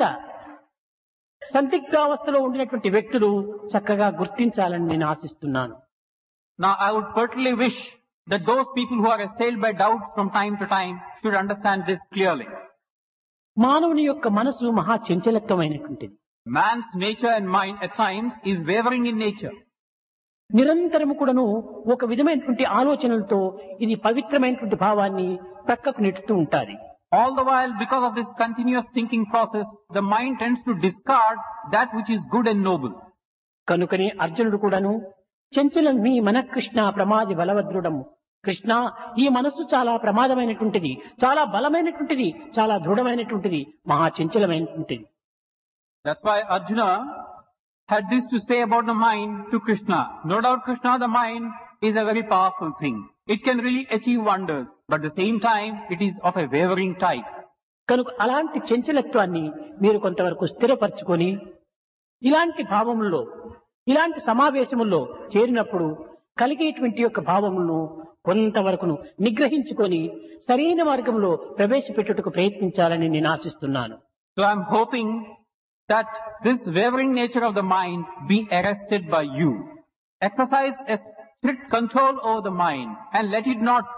సందిగ్ధావస్థలో ఉండినటువంటి వ్యక్తులు చక్కగా గుర్తించాలని నేను ఆశిస్తున్నాను. Now I would particularly wish that those people who are assailed by doubt from time to time should understand this clearly. మానవుని యొక్క మనసు మహా చంచలత్వమైనటువంటిది. Man's nature and mind at times is wavering in nature. నిరంతరము కూడాను ఒక విధమైనటువంటి ఆలోచనలతో ఇది పవిత్రమైనటువంటి భావాన్ని ప్రక్కకు నెట్టుతూ ఉంటాది. All the while, because of this continuous thinking process, the mind tends to discard that which is good and noble. కనుకనే అర్జునుడు కూడాను చంచలం మీ మన కృష్ణ ప్రమాది బలవద్రుడము. కృష్ణ ఈ మనస్సు చాలా ప్రమాదమైనటువంటిది, చాలా బలమైనటువంటిది, చాలా దృఢమైనటువంటిది, మహా చంచలమైనటువంటిది. That's why Arjuna had this to say about the mind to Krishna. No doubt Krishna, the mind, is a very powerful thing. It can really achieve wonders, but at the same time, it is of a wavering type. కనుక అలాంటి చంచలత్వాన్ని మీరు కొంతవరకు స్థిరపరచుకొని ఇలాంటి భావముల్లో ఇలాంటి సమావేశముల్లో చేరినప్పుడు కలిగేటువంటి యొక్క భావములను కొంతవరకును నిగ్రహించుకొని సరైన మార్గంలో ప్రవేశపెట్టుటకు ప్రయత్నించాలని నేను ఆశిస్తున్నాను. So I'm hoping that this wavering nature of the mind be arrested by you. Exercise a strict control over the mind and let it not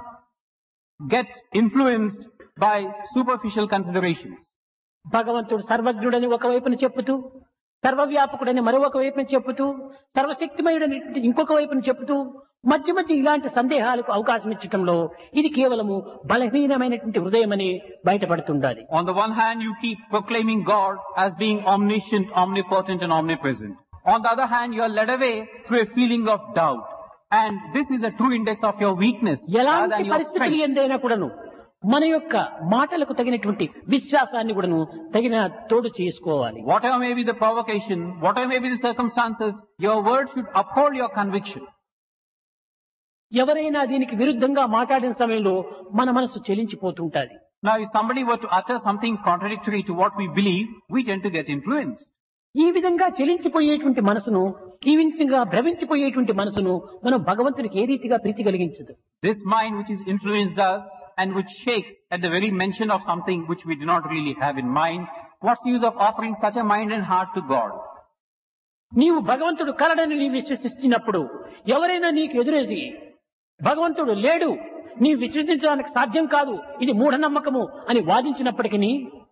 get influenced by superficial considerations. భగవంతుడు సర్వజ్ఞుడని ఒకవైపున చెప్పుతూ, సర్వవ్యాపకుడని మరొక వైపున చెప్పుతూ, సర్వశక్తిమయుడని ఇంకొక వైపున చెప్పుతూ మధ్య మధ్య ఇలాంటి సందేహాలకు అవకాశం ఇచ్చటంలో ఇది కేవలము బలహీనమైనటువంటి హృదయమని బయటపడుతుండాలి. On the one hand, you keep proclaiming God as being omniscient, omnipotent and omnipresent. On the other hand, you are led away through a feeling of doubt. And this is a true index of your weakness rather ఎలాంటి than your పరిస్థితులు strength. ఎందైనా కూడాను మన యొక్క మాటలకు తగినటువంటి విశ్వాసాన్ని కూడాను తగిన తోడు చేసుకోవాలి. Whatever may be the provocation, whatever may be the circumstances, your word should uphold your conviction. ఎవరైనా దీనికి విరుద్ధంగా మాట్లాడిన సమయంలో మన మనసు చెలించిపోతుంటాది. Now, if somebody were to utter something contradictory to what we believe, we tend to get influenced. ఈ విధంగా చెలించిపోయేటువంటి మనసును, ఈ విధంగా భ్రమించిపోయేటువంటి మనసును మనం భగవంతునికి ఏ రీతిగా ప్రీతి కలిగించదు. This mind which is influenced us and which shakes at the very mention of something which we do not really have in mind, what's the use of offering such a mind and heart to God? నీవు భగవంతుడు కలడని నీ విశ్వసిస్తున్నప్పుడు ఎవరైనా నీకు ఎదురేది భగవంతుడు లేడు, నీ విశ్వసించడానికి సాధ్యం కాదు, ఇది మూఢనమ్మకము అని వాదించినప్పటికీ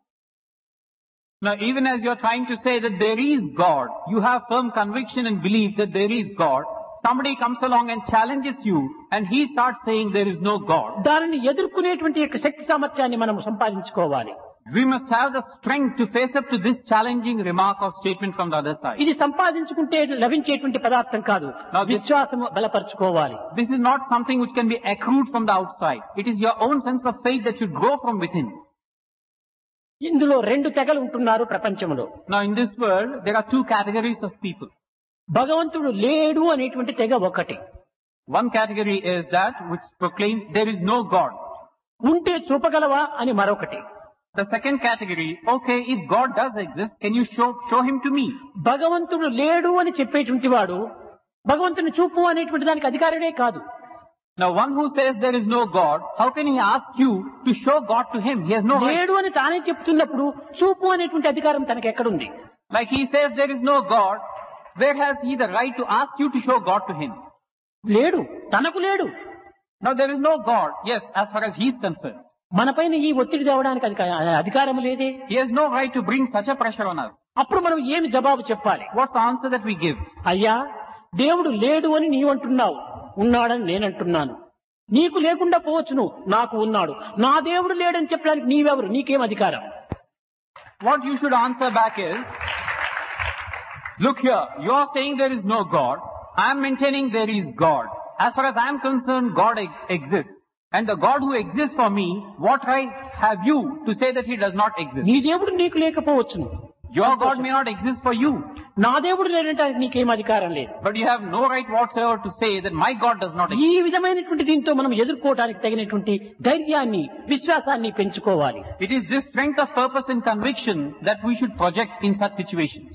Now, even as you are trying to say that there is God, you have firm conviction and belief that there is God, somebody comes along and challenges you and he starts saying there is no God. దానిని ఎదుర్కొనేటువంటి యొక్క శక్తి సామర్థ్యాన్ని మనం సంపాదించుకోవాలి. We must have the strength to face up to this challenging remark or statement from the other side. ఇది సంపాదించుకుంటే లభించేటువంటి పదార్థం కాదు, విశ్వాసము బలపరచుకోవాలి. This is not something which can be accrued from the outside. It is your own sense of faith that should grow from within. ఇందులో రెండు తెగలు ఉంటున్నారు ప్రపంచంలో. Now, in this world, there are two categories of people. భగవంతుడు లేడు అనేటువంటి తెగ ఒకటి. One category is that which proclaims there is no God. ఉంటే చూపగలవా అని మరొకటి. The second category, okay, if God does exist, can you show him to me? భగవంతుడు లేడు అని చెప్పేటువంటి వాడు భగవంతుని చూపు అనేటువంటి దానికి అధికారుడే కాదు. Now, one who says there is no God, how can he ask you to show God to him? He has no right. లేడు అని తానే చెప్తున్నప్పుడు చూపు అనేటువంటి అధికారం తనకు ఎక్కడుంది? Like he says there is no God, where has he the right to ask you to show God to him? లేడు, తనకు లేడు. Now, there is no God, yes, as far as he is concerned. మనపైన ఈ ఒత్తిడి తేవడానికి అధికారం లేదే. He has no right to bring such a pressure on us. అప్పుడు మనం ఏమి జవాబు చెప్పాలి? What's the answer that we give? అయ్యా, దేవుడు లేడు అని నీవంటున్నావు, ఉన్నాడని నేనంటున్నాను. నీకు లేకుండా పోవచ్చును, నాకు ఉన్నాడు. నా దేవుడు లేడని చెప్పడానికి నీవెవరు? నీకేం అధికారం? What you should answer back is, look here, you are saying there is no God. I am maintaining there is God. As far as I am concerned, God exists. And the God who exists for me, what right have you to say that he does not exist? నీ దేవుడు నీకు లేకపోవచ్చును. Your God may not exist for you. నా దేవుడు లేదంటానికి నీకేం అధికారం లేదు. But you have no right whatsoever to say that my God does not exist. ఈ విధమైనటువంటి దీంతో మనం ఎదుర్కోవడానికి తగినటువంటి ధైర్యాన్ని, విశ్వాసాన్ని పెంచుకోవాలి. It is this strength of purpose and conviction that we should project in such situations.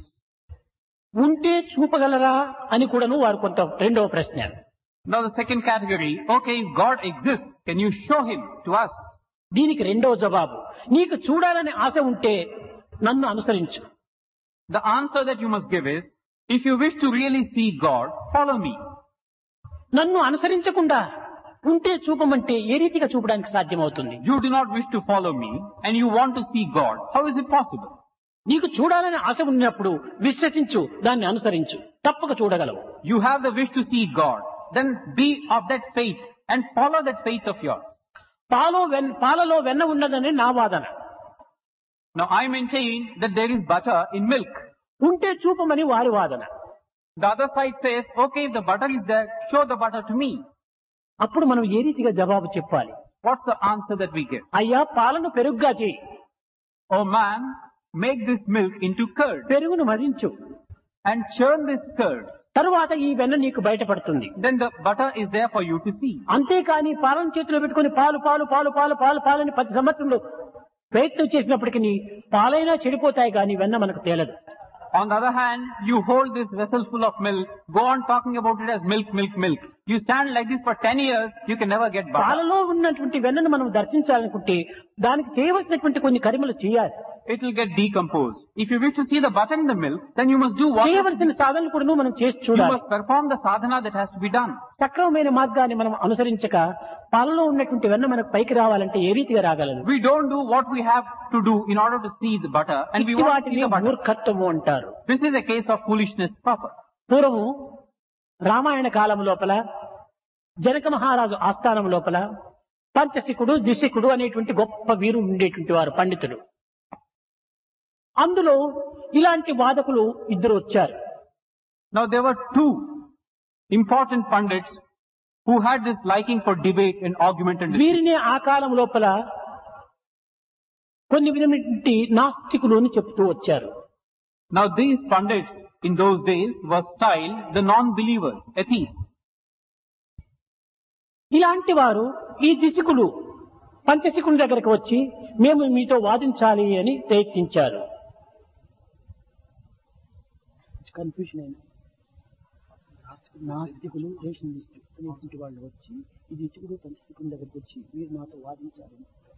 ఉంటే చూపగలరా అని కూడాను వారు కొంత రెండవ ప్రశ్న. Now the second category, okay, if God exists, can you show him to us? దీనికి రెండవ జవాబు, నీకు చూడాలని ఆశ ఉంటే నన్ను అనుసరించు. The answer that you must give is, if you wish to really see God, follow me. నన్ను అనుసరించకుండా ఉంటే చూపమంటే ఏ రీతిగా చూపడానికి సాధ్యమవుతుంది? You do not wish to follow me and you want to see God. How is it possible? నీకు చూడాలని ఆశ ఉన్నప్పుడు విశ్వసించు, దాన్ని అనుసరించు, తప్పక చూడగలవు. You have the wish to see God. Then be of that faith and follow that faith of yours. పాలలో వెన్న ఉన్నదని నా వాదన. Now I maintain that there is butter in milk. ఉంటే చూపమని వారి వాదన. The other side says, okay, if the butter is there, show the butter to me. అప్పుడు మనం ఏ రీతిగా జవాబు చెప్పాలి? What's the answer that we give? అయ్యా, పాలను పెరుగుగా చేయి. Oh man, make this milk into curd. పెరుగును మరించు. And churn this curd. తరువాత ఈ వెన్న నీకు బయటపడుతుంది. Then the butter is there for you to see. అంతేకాని పాలను చేతిలో పెట్టుకుని పాలు పాలు పాలు పాలు పాలు పాలని 10 సంవత్సరంలో ప్రయత్నం చేసినప్పటికీ పాలైనా చెడిపోతాయి కానీ వెన్న మనకు తేలదు. On the other hand, you hold this vessel full of milk, go on talking about it as milk, milk, milk. You stand like this for 10 years, you can never get butter. పాలలో ఉన్నటువంటి వెన్నను మనం దర్శించాలనుకుంటే దానికి చేయవలసినటువంటి కొన్ని కర్మలు చేయాలి. It will get decomposed. If you wish to see the butter in the milk, then you must do what? చేయవలసిన సాధనలు కూడా మనం చేసి You చూడాలి. must perform the sadhana that has to be done. సక్రమమైన మార్గాన్ని మనం అనుసరించక పాలలో ఉన్నటువంటి వెన్న మనకు పైకి రావాలంటే ఏ రీతిగా రాగలదు? We don't do what we have to do in order to see the butter, and we want to see the butter. మూర్ఖత్వము అంటారు. This is a case of foolishness proper. పూర్వము రామాయణ కాలం లోపల జనక మహారాజు ఆస్థానం లోపల పంచశికుడు, ద్విశికుడు అనేటువంటి గొప్ప వీరుడు ఉండేటువంటి వారు, పండితుడు. అందులో ఇలాంటి వాదకులు ఇద్దరు వచ్చారు. Now there were two important pundits who had this liking for debate and argument and discussion. వీరినే ఆ కాలం లోపల కొన్ని విధమైనటువంటి నాస్తికులు అని చెప్తూ వచ్చారు. Now these pundits in those days were styled the non-believers, atheists. ఇలాంటి వారు ఈ దిశకుడు పంచశికుని దగ్గరకు వచ్చి మేము మీతో వాదించాలి అని ప్రయత్నించారు. కన్ఫ్యూషన్ అయిన నాస్తికులు, రేషనలిస్టులు అనేటువంటి వాళ్ళు వచ్చి ఈ దిశకుడు పంచశికుని దగ్గరకు వచ్చి మీరు మాతో వాదించాలి.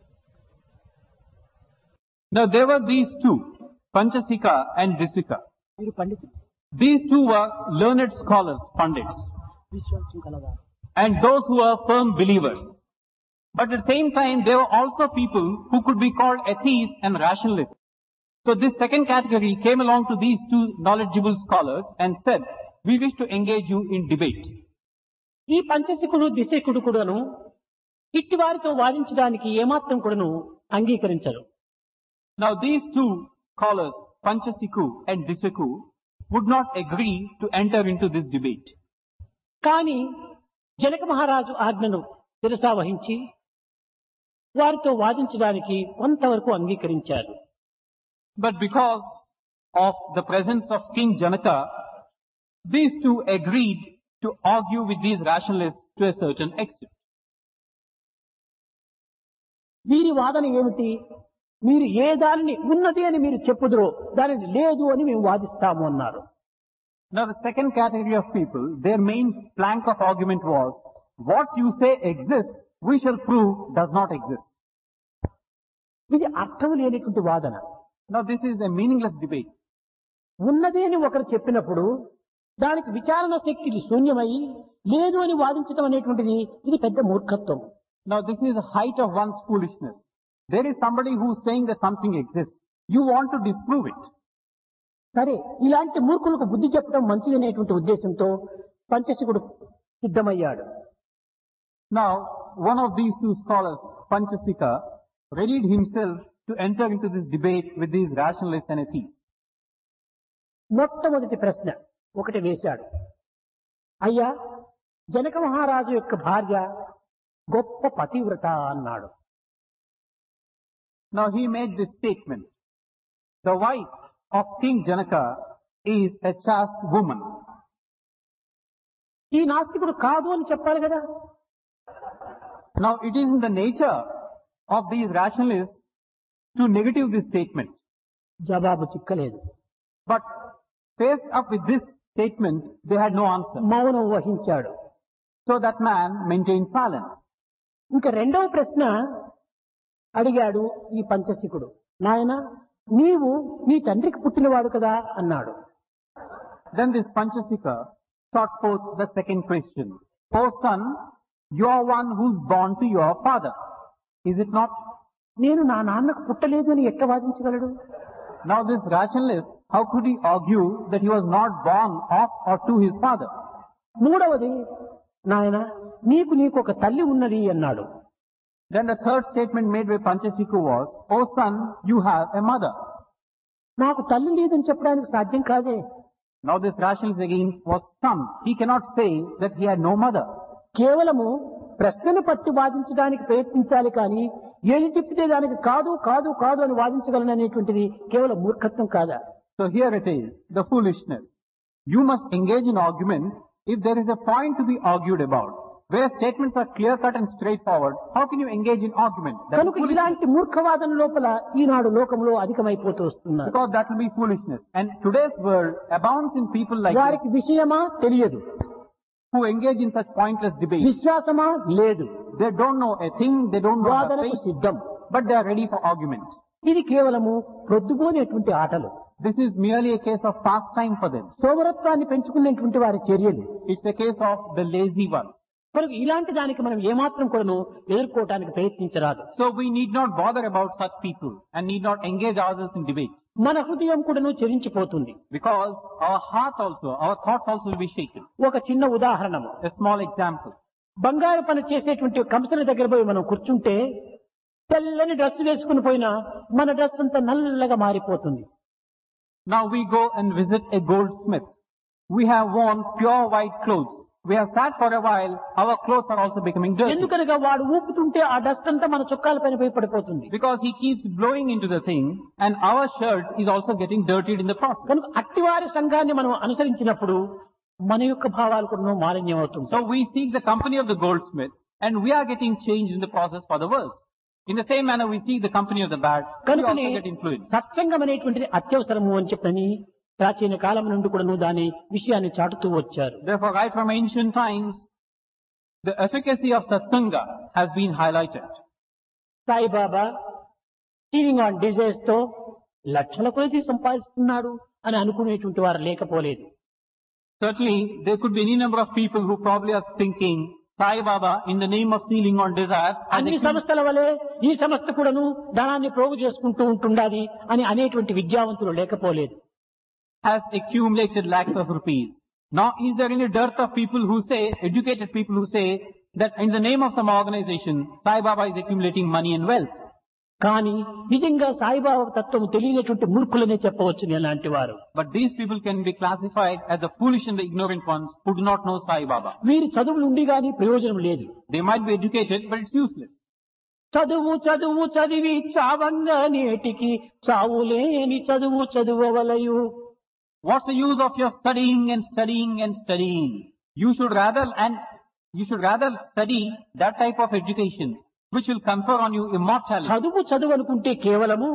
Now there were these two, Panchasika and Disika. మీరు పండితులు, These two were learned scholars, pundits, విశ్వాసం కలవారు. and those who were firm believers. But at the same time, there were also people who could be called atheists and rationalists. So this second category came along to these two knowledgeable scholars and said, we wish to engage you in debate. ఈ పంచశికుడు దిశకుడు కూడాను ఇట్టి వారితో వాదించడానికి ఏమాత్రం కూడాను అంగీకరించరు. Now these two scholars, Panchasiku and Disaku, would not agree to enter into this debate. కానీ జనక మహారాజు ఆజ్ఞను శిరసా వహించి వారితో వాదించడానికి కొంతవరకు అంగీకరించారు. But because of the presence of King Janaka, these two agreed to argue with these rationalists to a certain extent. వీరి వాదన ఏమిటి? మీరు ఏ దానిని ఉన్నది అని మీరు చెప్పుదురో దానిని లేదు అని మేము వాదిస్తాము అన్నారు. Now the second category of people, their main plank of argument was, what you say exists, we shall prove does not exist. ఇది అర్థం లేనిటువంటి వాదన. Now this is a meaningless debate. ఉన్నది అని ఒకరు చెప్పినప్పుడు దానికి విచారణ శక్తి శూన్యమై లేదు అని వాదించడం అనేటువంటిది ఇది పెద్ద మూర్ఖత్వం. Now this is the height of one's foolishness. There is somebody who is saying that something exists. You want to disprove it. సరే, ఇలాంటి మూర్ఖులకు బుద్ధి చెప్పడం మంచిదనేటువంటి ఉద్దేశంతో పంచశికుడు సిద్ధమయ్యాడు. Now one of these two scholars, Panchasika, readied himself to enter into this debate with these rationalists and atheists. మొట్టమొదటి ప్రశ్న ఒకటి వేశాడు. అయ్యా, జనక మహారాజు యొక్క భార్య గొప్ప పతివ్రత అన్నాడు. Now he made this statement. The wife of King Janaka is a chaste woman. ఈ నాస్తికుడు కాదు అని చెప్పాలి కదా. Now it is in the nature of these rationalists to negative this statement. జవాబు చిక్కలేదు. But faced up with this statement, they had no answer. మౌనం వహించాడు. So that man maintained silence. ఇంకా రెండవ ప్రశ్న అడిగాడు ఈ పంచశికుడు. నాయన, నీవు నీ తండ్రికి పుట్టినవాడు కదా అన్నాడు. Then this Panchasika sought forth the second question. O son, you are one who is born to your father. Is it not? నేను నా నాన్నకు పుట్టలేదు అని ఎట్లా వాదించగలడు? Now this rationalist, how could he argue that he was not born of or to his father? మూడవది, నాయన నీకు ఒక తల్లి ఉన్నది అన్నాడు. Then the third statement made by Panchasika was, O son, you have a mother. నాకు తల్లి లేదని చెప్పడానికి సాధ్యం కాదే. Now this rationalist again was stumped. He cannot say that he had no mother. కేవలము ప్రశ్నను పట్టి వాదించడానికి ప్రయత్నించాలి కానీ ఏది చెప్పితే దానికి కాదు కాదు కాదు అని వాదించగలను అనేటువంటిది కేవలం మూర్ఖత్వం కాదా? So here it is, the foolishness. You must engage in argument if there is a point to be argued about. Where statements are clear-cut and straightforward, how can you engage in argument? That is కనుక foolishness. ఇలాంటి మూర్ఖవాదం లోపల ఈనాడు లోకంలో అధికమైపోతూ వస్తున్నారు. Because that will be foolishness. And today's world abounds in people like this వారికి విషయమా తెలియదు, who engage in such pointless debates. విశ్వాసమా లేదు, They don't know a thing, they don't know the వాదనకు faith, సిద్ధం. but they are ready for argument. ఇది కేవలము ప్రొద్దుపోనేటువంటి ఆటలు, This is merely a case of pastime for them. సోమరత్వాన్ని పెంచుకునేటువంటి వారి చర్యలు. It's a case of the lazy one. కనుక ఇలాంటి దానికి మనం ఏమాత్రం కూడాను ఎదుర్కోవటానికి ప్రయత్నించరాదు. So we need not bother about such people and need not engage others in debate. మన హృదయం కూడాను చెరించిపోతుంది. Because our heart also, our thoughts also will be shaken. ఒక చిన్న ఉదాహరణము, A small example. బంగారు పని చేసేటువంటి కంపెనీ దగ్గర పోయి మనం కూర్చుంటే తెల్లని డ్రెస్ వేసుకుని పోయినా మన డ్రెస్ అంతా నల్లగా మారిపోతుంది. Now we go and visit a goldsmith. We have worn pure white clothes. We have sat for a while, our clothes are also becoming dirty. ఎందుకనగా వాడు ఊపుతుంటే ఆ డస్ట్ అంతా మన చొక్కాల పైన పోయి పడిపోతుంది. Because he keeps blowing into the thing and our shirt is also getting dirtied in the process. కనుక అట్టివారి సంఘాన్ని మనం అనుసరించినప్పుడు మన యొక్క భావాలు కూడా మాలిన్యం అవుతుంది. So we seek the company of the goldsmith and we are getting changed in the process for the worse. In the same manner we seek the company of the bad, we కనుకనే also get influenced. సత్సంగం అనేటువంటిది అత్యవసరము అని చెప్పని ప్రాచీన కాలం నుండి కూడా దాని విషయాన్ని చాటుతూ వచ్చారు. Therefore, right from ancient times, the efficacy of satsanga has been highlighted. Saibaba టీవింగ్ ఆన్ డిజైర్స్ తో లక్షల కొలది సంపాదిస్తున్నాడు అని అనుకునేటువంటి వారు లేకపోలేదు. Certainly, there could be any number of people who probably are thinking, Sai Baba, in the name of sealing on desires, అన్ని సంస్థల వలె ఈ సంస్థ కూడాను ధనాన్ని ప్రోగు చేసుకుంటూ ఉంటుండాలి అని అనేటువంటి విద్యావంతులు లేకపోలేదు. has accumulated lakhs of rupees. Now, is there any dearth of people who say, educated people who say, that in the name of some organization, Sai Baba is accumulating money and wealth? కానీ నిజంగా సాయిబాబా తత్వం తెలియనటువంటి మూర్ఖులనే చెప్పవచ్చు ఇలాంటి వారు. But these people can be classified as the foolish and the ignorant ones who do not know Sai Baba. వీరి చదువులు ఉండి గాని ప్రయోజనం లేదు. They might be educated, but it's useless. చదువు చదువు చదివి చావంగా నేటికి చావులేని చదువు చదువవలయు. What's the use of your studying and studying and studying? You should rather study that type of education which will confer on you immortality. చదువు అనుకుంటే కేవలము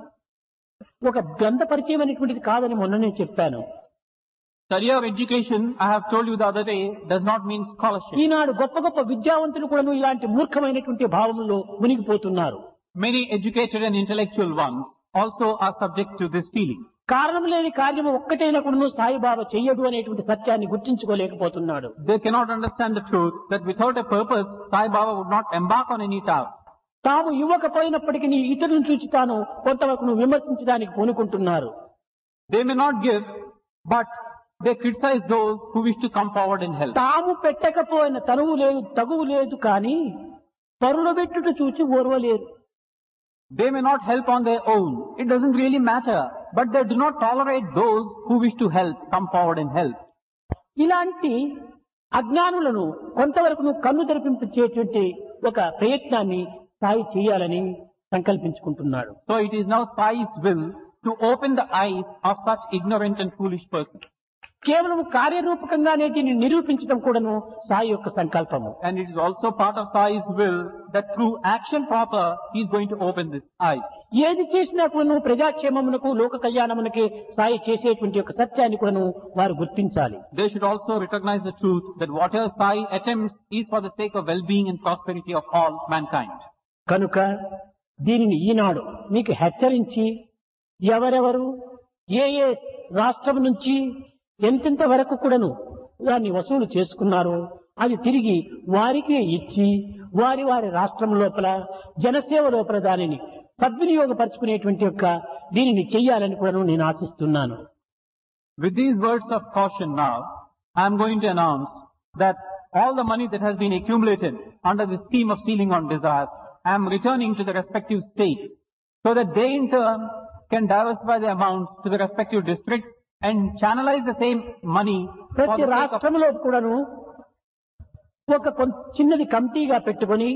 ఒక గ్రంథ పరిచయం అనేటువంటిది కాదని మొన్ననే చెప్పాను. Study of education, I have told you the other day, does not mean scholarship. ఈనాడు గొప్ప గొప్ప విద్యావంతులు కూడా ఇలాంటి మూర్ఖమైనటువంటి భావంలో మునిగిపోతున్నారు. Many educated and intellectual ones also are subject to this feeling. కారణం లేని కార్యము ఒక్కటైనా కూడా సాయిబాబా చెయ్యడు అనేటువంటి సత్యాన్ని గుర్తించుకోలేకపోతున్నాడు. They cannot understand the truth that without a purpose, Sai Baba would not embark on any task. తాము ఇవ్వకపోయినప్పటికీ ఇతరులను చూసి తాను కొంతవరకు విమర్శించడానికి పూనుకుంటున్నారు. They may not give, but they criticize those who wish to come forward and help. తాము పెట్టకపోయిన తగువు లేదు కానీ పరుల పెట్టుట చూచి ఓర్వలేరు. They may not help on their own. It doesn't really matter. But they do not tolerate those who wish to help, come forward and help. ఇలాంటి అజ్ఞానులను కొంతవరకు కన్ను తెరిపించేటువంటి ఒక ప్రయత్నాన్ని సాయి చేయాలని సంకల్పించుకుంటున్నాడు. So it is now Sai's will to open the eyes of such ignorant and foolish persons. కేవలం కార్యరూపకంగానే దీన్ని నిరూపించడం కూడాను సాయి యొక్క సంకల్పము. And it is also part of Sai's will that through action proper, he is going to open this eyes. ఏది చేసినా కూడాను ప్రజాక్షేమమునకు లోక కళ్యాణమునకి సాయి చేసేటువంటి యొక్క సత్యాన్ని కూడాను వారు గుర్తించాలి. They should also recognize the truth that whatever Sai attempts is for the sake of well-being and prosperity of all mankind. కనుక దీనిని ఈనాడు మీకు హెచ్చరించి ఎవరెవరు ఏ ఏ రాష్ట్రం నుంచి ఎంతెంత వరకు కూడాను దాన్ని వసూలు చేసుకున్నారో అది తిరిగి వారికి ఇచ్చి వారి వారి రాష్ట్రం లోపల జనసేవ లోపల దానిని సద్వినియోగపరుచుకునేటువంటి యొక్క దీనిని చెయ్యాలని కూడా నేను ఆశిస్తున్నాను. With these words of caution now, I am going to announce that all the money that has been accumulated under the scheme of sealing on desire, I am returning to the respective states so that they in turn can diversify the amounts to the respective districts and channelize the same money for ప్రతి the sake of రాష్ట్రంలో కూడాను ఒక చిన్నది కమిటీగా పెట్టుకొని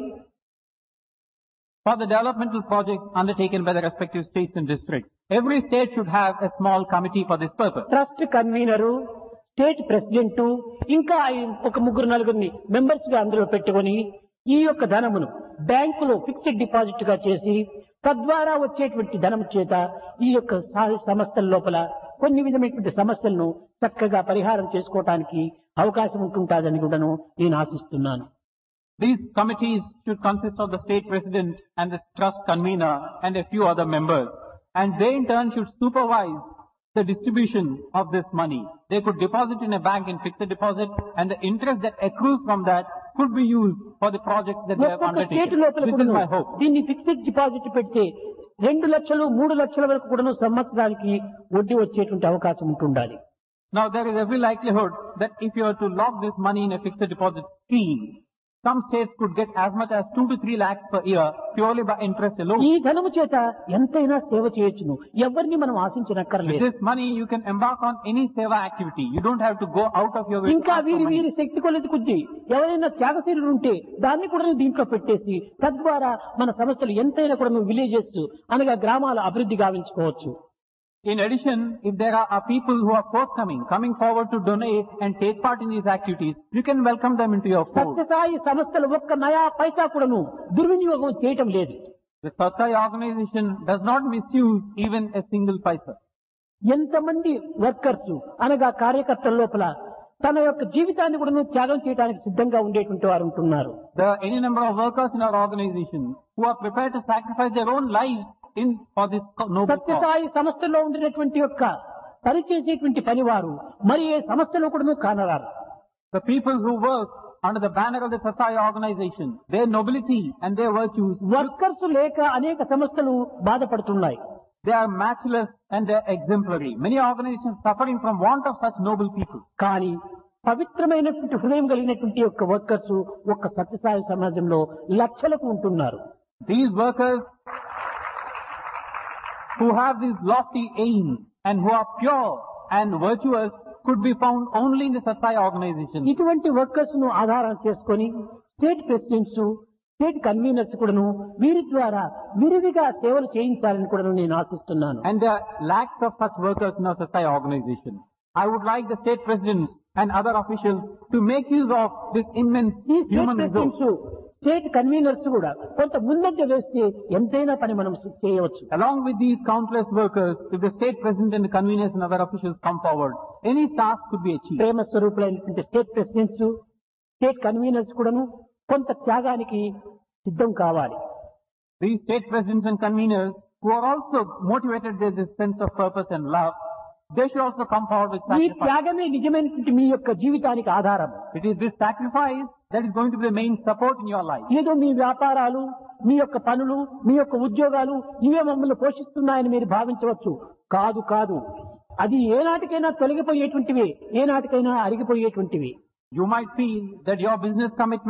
for the developmental projects undertaken by the respective states and districts. Every state should have a small committee for this purpose. Trust convener, state president, ఇంకా ఒక ముగ్గురు నలుగురిని మెంబర్స్ గా అందులో పెట్టుకొని ఈ యొక్క ధనమును బ్యాంకులో ఫిక్స్డ్ డిపాజిట్ గా చేసి తద్వారా వచ్చేటువంటి ధనం చేత ఈ యొక్క సంస్థల లోపల కొన్ని విధమైనటువంటి సమస్యలను చక్కగా పరిహారం చేసుకోవటానికి అవకాశం ఉంటుందని కూడాను నేను ఆశిస్తున్నాను. These committees should consist of the state president and the trust convener and a few other members, and they in turn should supervise the distribution of this money. They could deposit in a bank and fix the deposit, and the interest that accrues from that could be used for the projects that they have ఒక్కొక్క state undertaken. లోపల This is my hope. దీన్ని fixed deposit పెడితే 2 లక్షలు 3 లక్షల వరకు కూడా సంవత్సరానికి వడ్డీ వచ్చేటువంటి అవకాశం ఉంటుండాలి. Now there is every likelihood that if you are to lock this money in a fixed deposit scheme, some states could get as much as 2 to 3 lakhs per year purely by interest alone. ఈ ధనము చేత ఎంతైనా సేవ చేయొచ్చును. ఎవరిని మనం With ఆశించనక్కర్లేదు. this money you can embark on any seva activity. You don't have to go out of your way to ఇంకా ask for వీరి money. వీరి శక్తి కొలది కొద్దీ ఎవరైనా త్యాగశీలులు ఉంటే దాన్ని కూడా దీంట్లో పెట్టేసి తద్వారా మన సమస్యలు ఎంతైనా కూడా విలేజెస్ అనగా గ్రామాల అభివృద్ధి గావించుకోవచ్చు. In addition, if there are people who are forthcoming, coming forward to donate and take part in these activities, you can welcome them into your fold. Sathya Sai సంస్థలు ఒక్క నయా పైసా కూడాను దుర్వినియోగం చేయటం లేదు. The Satsai organization does not misuse even a single paisa. ఎంతమంది workers అనగా కార్యకర్తల లోపల తన యొక్క జీవితాన్ని కూడా త్యాగం చేయడానికి సిద్ధంగా ఉండేటువంటి వారు ఉంటున్నారు. There are any number of workers in our organization who are prepared to sacrifice their own lives for this noble cause. Sathya Sai సంస్థలో ఉండినటువంటి యొక్క పనిచేసేటువంటి పనివారు మరి ఏ సంస్థలో కూడా కానరారు. The people who work under the banner of the Satsai organization, their nobility and their virtues, workers లేక అనేక సంస్థలు బాధపడుతున్నాయి. they are matchless and they are exemplary. Many organizations suffering from want of such noble people. కానీ పవిత్రమైనటువంటి హృదయం కలిగినటువంటి యొక్క workers ఒక్క సత్యసాయి సమాజంలో లక్షలకు ఉంటున్నారు. These workers who have these lofty aims and who are pure and virtuous could be found only in the Satsai organization. ఇటువంటి వర్కర్స్ ను ఆధారం చేసుకొని స్టేట్ ప్రెసిడెంట్స్, స్టేట్ కన్వీనర్స్ కూడాను వీరి ద్వారా విరివిగా సేవలు చేయించాలని కూడా నేను ఆశిస్తున్నాను. And there are lakhs of such workers in our Satsai organization. I would like the state presidents and other officials to make use of this immense ఈ state human resource. Presidents, state conveners కూడా కొంత ముందంజ వేస్తే ఎంతైనా పని మనం చేయవచ్చు. Along with these countless workers, if the state president and the conveners and other officials come forward, any task could be achieved. ప్రేమ స్వరూపులైనటువంటి స్టేట్ ప్రెసిడెంట్స్, స్టేట్ కన్వీనర్స్ కూడాను కొంత త్యాగానికి సిద్ధం కావాలి. These state presidents and conveners who are also motivated with this sense of purpose and love, they should also come forward with ఈ sacrifice. త్యాగమే నిజమైనటువంటి మీ యొక్క జీవితానికి ఆధారం. It is this sacrifice that is going to be the main support in your life. ఏదో మీ వ్యాపారాలు, మీ యొక్క పనులు, మీ యొక్క ఉద్యోగాలు ఇవే మమ్మల్ని పోషిస్తున్నాయని మీరు భావించవచ్చు. కాదు కాదు, అది ఏనాటికైనా తొలగిపోయేటువంటివి, ఏనాటికైనా అరిగిపోయేటువంటివి. You might feel that your business commitments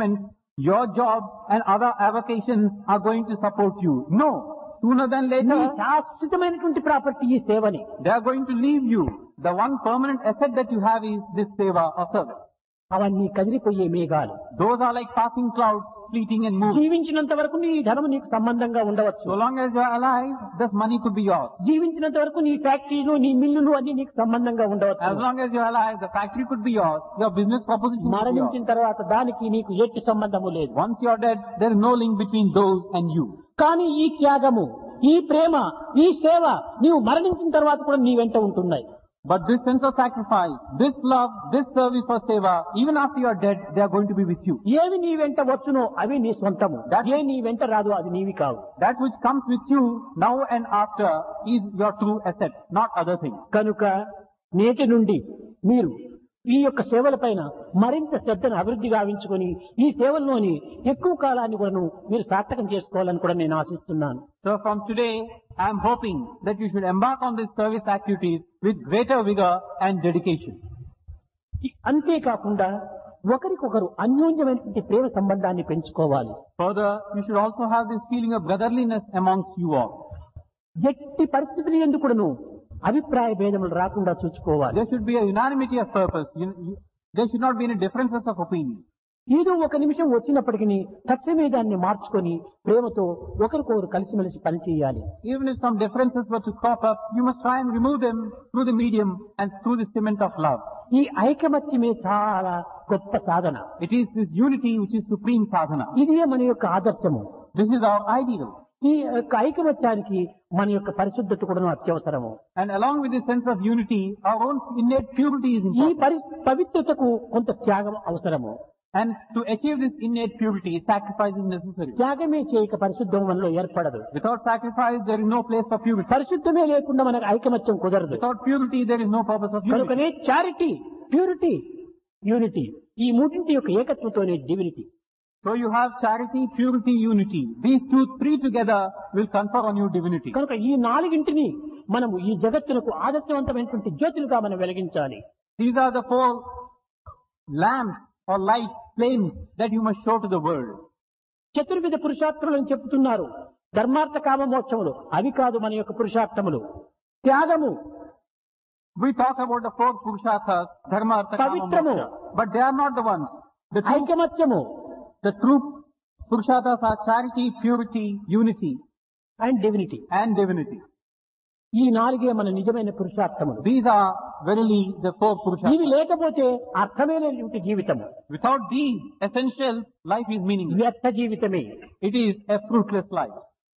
Your jobs and other avocations are going to support you. No. Sooner than నీ later, శాశ్వతమైనటువంటి ప్రాపర్టీ ఈ సేవని. they are going to leave you. The one permanent asset that you have is this seva or service. అవన్నీ కదిలిపోయే మేఘాలు. Those are like passing clouds, fleeting and moving. జీవించినంత వరకు నీ ధనము నీకు సంబంధంగా ఉండవచ్చు. So long as you are alive, this money could be yours. జీవించినంత వరకు నీ ఫ్యాక్టరీలు నీ మిల్లులు అన్ని నీకు సంబంధంగా As ఉండవచ్చు. long as you are alive, the factory could be yours. Your business proposition could be మరణించిన yours. తర్వాత దానికి నీకు ఎట్టి సంబంధము లేదు. Once you are dead, there is no link between those and you. కానీ ఈ త్యాగము, ఈ ప్రేమ, ఈ సేవ నీవు మరణించిన తర్వాత కూడా నీ వెంట ఉంటున్నాయి. But this sense of sacrifice, this love, this service for seva, even after you are dead, they are going to be with you. ఏవి నీ వెంట వచ్చునో అవి నీ సొంతము. ఏ నీ వెంట రాదు అది నీవి కావు. That which comes with you now and after is your true asset, not other things. కనుక నేటి నుండి మీరు ఈ యొక్క సేవల పైన మరింత శ్రద్ధను అభివృద్ధి గావించుకొని ఈ సేవల్లోని ఎక్కువ కాలాన్ని కూడా మీరు సార్థకం చేసుకోవాలని కూడా నేను ఆశిస్తున్నాను. So from today, I am hoping that you should embark on these service activities with greater vigor and dedication. అంతేకాకుండా ఒకరికొకరు అన్యోన్యమైనటువంటి ప్రేమ సంబంధాన్ని పెంచుకోవాలి. Further, you should also have this feeling of brotherliness amongst you all. ఎట్టి పరిస్థితులు ఎందుకును అభిప్రాయ భేదములు రాకుండా చూసుకోవాలి. There should be a unanimity of purpose. There should not be any differences of opinion. ఏదో ఒక నిమిషం వచ్చినప్పటికీ తక్షణమే దాన్ని మార్చుకొని ప్రేమతో ఒకరికొకరు కలిసిమెలిసి పనిచేయాలి. Even if some differences were to crop up, you must try and remove them through the medium and through the cement of love. ఈ ఐకమత్యమే చాలా గొప్ప సాధన. It is this unity which is supreme sadhana. ఇదే మన యొక్క ఆదర్శము. This is our ideal. ఈ యొక్క ఐకమత్యానికి మన యొక్క పరిశుద్ధత కూడా అత్యవసరము. And along with this sense of unity, our own innate purity is ఈ important. పవిత్రతకు కొంత త్యాగం అవసరము. And to achieve this innate purity, sacrifice is necessary. త్యాగమే చేయక పరిశుద్ధం మనలో ఏర్పడదు. Without sacrifice, there is no place for purity. పరిశుద్ధమే లేకుండా మనకు ఐకమత్యం కుదరదు. Without purity, there is no purpose of unity. కనుకనే చారిటీ, ప్యూరిటీ, యూనిటీ ఈ మూడింటి యొక్క ఏకత్వంతోనే divinity. So you have charity, purity, unity. These three together will confer on you divinity. కనుక ఈ నాలుగింటిని మనము ఈ జగత్తులకు ఆదర్శవంతమైనటువంటి జ్యోతులుగా మనం వెలిగించాలి. These are the four lamps or lights, flames that you must show to the world. చతుర్విధ పురుషార్థములు అని చెప్తున్నారు. ధర్మార్థ కామ మోక్షములు అవి కాదు మన యొక్క పురుషార్థములు. త్యాగము, We talk about the four purusharthas, dharma, artha, kama, Pavitramu. moksha. But they are not the ones. ఐకమత్యము The true purusharthas are charity, purity, unity, and divinity. and divinity. ఈ నాలుగే మన నిజమైన పురుషార్థములు. These are verily the four ఇవి purusharthas. లేకపోతే అర్థమే లేనిటువంటి జీవితము. Without these essentials, life is meaningless. వ్యర్థ జీవితమే. It is a fruitless life.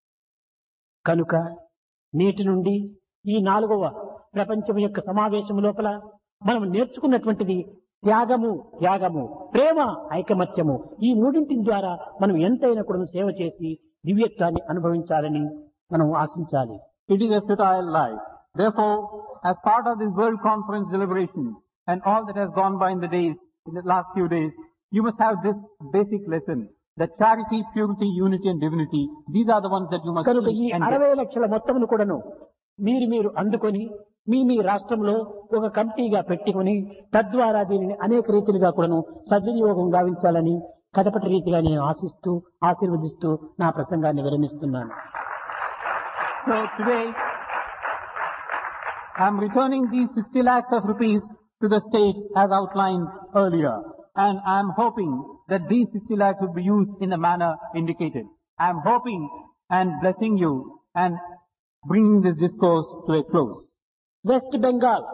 కనుక నేటి నుండి ఈ 4వ ప్రపంచం యొక్క సమావేశం లోపల మనం నేర్చుకున్నటువంటిది త్యాగము, ప్రేమ, ఐకమత్యము ఈ మూడింటి ద్వారా మనం ఎంతైనా కూడా సేవ చేసి దివ్యత్వాన్ని అనుభవించాలని మనం ఆశించాలి. It is a futile life. Therefore, as part of this World Conference deliberations and all that has gone by in the days, in the last few days, you must have this basic lesson that charity, purity, unity and divinity, these are the ones that you must కనుక ఈ seek and 60 get. లక్షల మొత్తమును కూడాను మీరు అందుకొని మీ రాష్ట్రంలో ఒక కమిటీగా పెట్టుకుని తద్వారా దీనిని అనేక రీతిలుగా కూడాను సద్వినియోగం గావించాలని కడపటి రీతిగా నేను ఆశీర్వదిస్తూ నా ప్రసంగాన్ని విరమిస్తున్నాను. So today, I am returning these 60 lakhs of rupees to the state as outlined earlier. And I am hoping that these 60 lakhs will be used in the manner indicated. I am hoping and blessing you and bringing this discourse to a close. West Bengal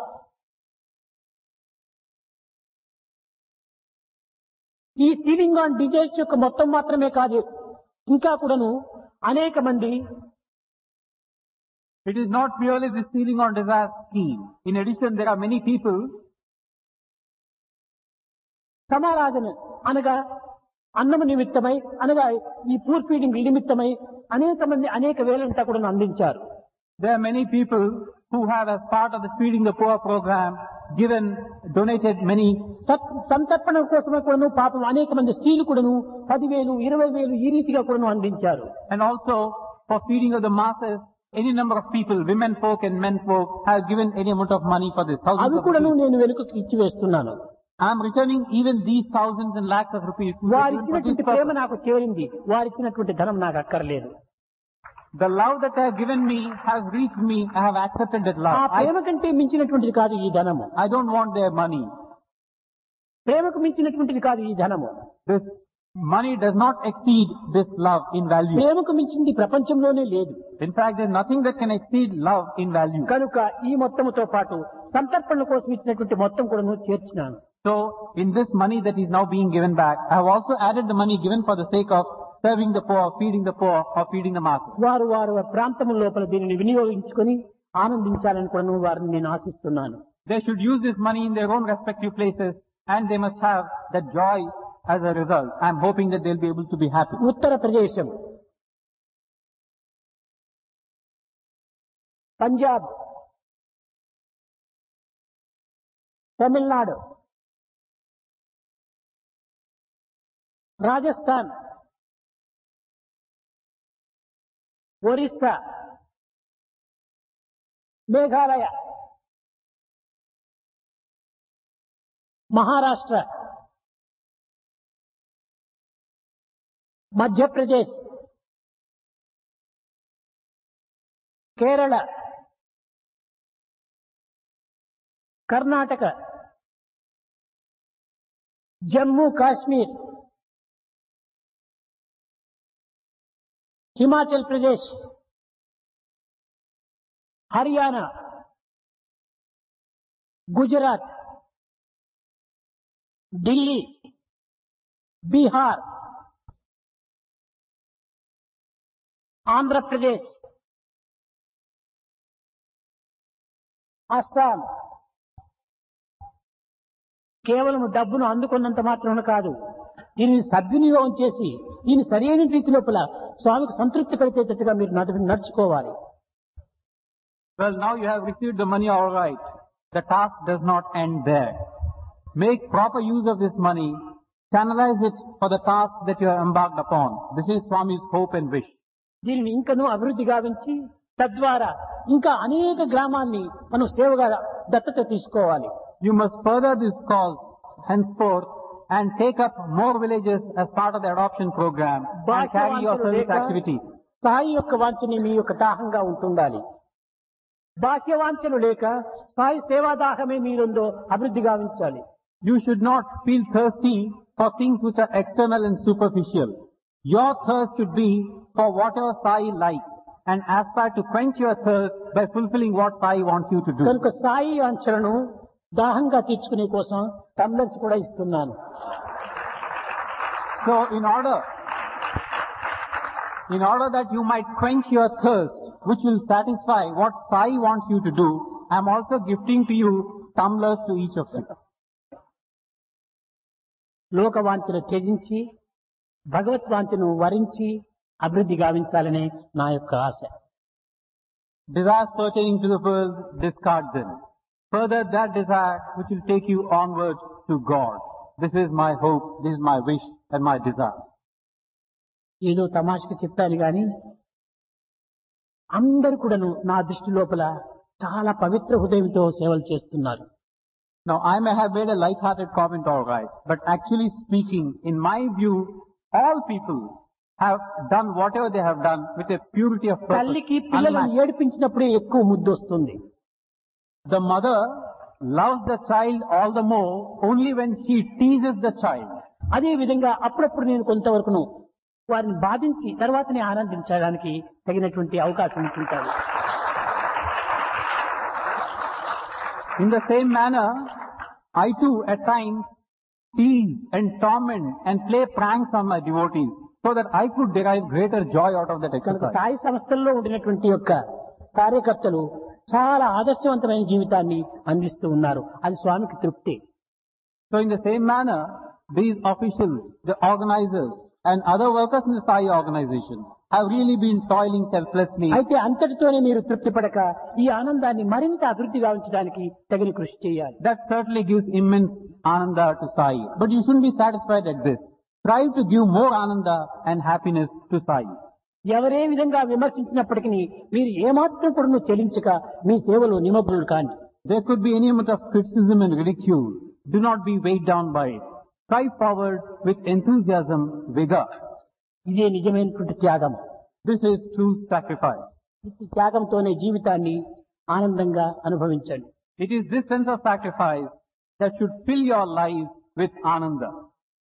ఈ ceiling on desires యొక్క మొత్తం మాత్రమే కాదు, ఇంకా కూడాను అనేక మంది It is not merely the ceiling on desire scheme. In addition, there are many people సమారాధన అనగా అన్నము నిమిత్తమై అనగా ఈ పూర్ ఫీడింగ్ నిమిత్తమై అనేక మంది అనేక వేలంతా కూడా అందించారు. There are many people who have, as part of the Feeding the Poor program, donated many. సంతర్పణ కోసమే కూడాను పాపం అనేక మంది స్త్రీలు కూడాను 10,000, 20,000 ఈ రీతిగా కూడాను అందించారు. And also, for feeding of the masses, any number of people, women folk and men folk, have given any amount of money for this. అవి కూడాను నేను వెనుకకు ఇచ్చి వేస్తున్నాను. I am returning even these thousands and lakhs of rupees. which are given for this వారిచ్చినటువంటి Prema purpose. నాకు చేరింది, వారిచ్చినటువంటి ధనం నాకు అక్కర్లేదు. The love that they have given me has reached me. I have accepted that ఆ love. ప్రేమ కంటే మించినటువంటిది కాదు ఈ ధనము. I don't want their money. ప్రేమకు మించినటువంటిది కాదు ఈ ధనము. This money does not exceed this love in value. ప్రేమకు మించింది ప్రపంచంలోనే లేదు. In fact, there is nothing that can exceed love in value. కనుక ఈ మొత్తముతో పాటు సంతర్పణ కోసం ఇచ్చినటువంటి మొత్తం కూడా నువ్వు చేర్చినాను. So, in this money that is now being given back, I have also added the money given for the sake of serving the poor, or feeding the masses. వారు వారు ప్రాంతం లోపల దీనిని వినియోగించుకొని ఆనందించాలని కూడా వారిని నేను ఆశిస్తున్నాను. They should use this money in their own respective places, and they must have that joy as a result. I am hoping that they will be able to be happy. ఉత్తరప్రదేశం, Punjab, Tamil Nadu, Rajasthan, Orissa, Meghalaya, Maharashtra, Madhya Pradesh, Kerala, Karnataka, Jammu Kashmir, Himachal Pradesh, Haryana, Gujarat, Delhi, Bihar, Andhra Pradesh, Assam కేవలం డబ్బును అందుకున్నంత మాత్రమే కాదు, దీనిని సద్వినియోగం చేసి దీన్ని సరైన రీతి లోపల స్వామికి సంతృప్తి కలిగేటట్టుగా మీరు నడుచుకోవాలి. Well, now you have received the money all right. The task does not end there. Make proper use of this money. Channelize it for the task that you are embarked upon. This is Swami's hope and wish. దీనిని ఇంకనూ అభివృద్ధి గావించి తద్వారా ఇంకా అనేక గ్రామాన్ని మనం సేవగా దత్తత తీసుకోవాలి. You must further this cause henceforth and take up more villages as part of the adoption program and carry your service activities. స్థాయి యొక్క వాంఛని మీ యొక్క దాహంగా ఉంటుండాలి. బాహ్య వాంఛలు లేక స్థాయి సేవా దాహమే మీరుందో అభివృద్ధి గావించాలి. You should not feel thirsty for things which are external and superficial. Your thirst should be for whatever Sai likes and aspire to quench your thirst by fulfilling what Sai wants you to do. కనుక స్థాయి వాంఛలను దాహంగా తీర్చుకునే కోసం tumblers కూడా ఇస్తున్నాను. So in order that you might quench your thirst, which will satisfy what Sai wants you to do, I am also gifting to you tumblers to each of you. లోకవాంఛను త్యజించి భగవత్వాంఛను వరించి అభివృద్ధి గావించాలనే నా యొక్క ఆశ. Desires pertaining to the world, discard them. Further that desire which will take you onward to God. This is my hope, this is my wish and my desire. ఏదో తమాషకి చెప్పాను గాని అందరూ కూడాను నా దృష్టి లోపల చాలా పవిత్ర హృదయంతో సేవలు చేస్తున్నారు. Now I may have made a light-hearted comment, all right, but actually speaking, in my view, all people have done whatever they have done with a purity of purpose. తల్లికి పిల్లలను ఏడిపించినప్పుడే ఎక్కువ ముద్దు వస్తుంది. The mother loves the child all the more only when she teases the child. అదే విధంగా అప్పుడప్పుడు నేను కొంతవరకును వారిని బాధించి తర్వాతనే ఆనందించడానికి తగినటువంటి అవకాశం ఉంటుంటారు. In the same manner, I too at times tease and torment and play pranks on my devotees so that I could derive greater joy out of that కనుక exercise. సాయి సంస్థల్లో ఉండినటువంటి యొక్క కార్యకర్తలు చాలా ఆదర్శవంతమైన జీవితాన్ని అందిస్తూ ఉన్నారు. అది స్వామికి తృప్తి. So in the same manner, these officials, the organizers and other workers in the Sai organization have really been toiling selflessly. అయితే అంతటితోనే మీరు తృప్తి పడక ఈ ఆనందాన్ని మరింత అభివృద్ధి గావించడానికి తగిన కృషి చేయాలి. That certainly gives immense ananda to Sai. But you shouldn't be satisfied at this. Strive to give more ananda and happiness to Sai. ఎవరే విధంగా విమర్శించినప్పటికీ మీరు ఏమాత్రం కూడా చెలించక మీ సేవలో నిమగ్నులు కాండి. There could be any amount of criticism and ridicule. Do not be weighed down by it. Strive forward with enthusiasm, vigor. ఇదే నిజమైనటువంటి త్యాగం. This is true sacrifice. ఈ త్యాగంతోనే జీవితాన్ని ఆనందంగా అనుభవించండి. It is this sense of sacrifice that should fill your lives with ananda.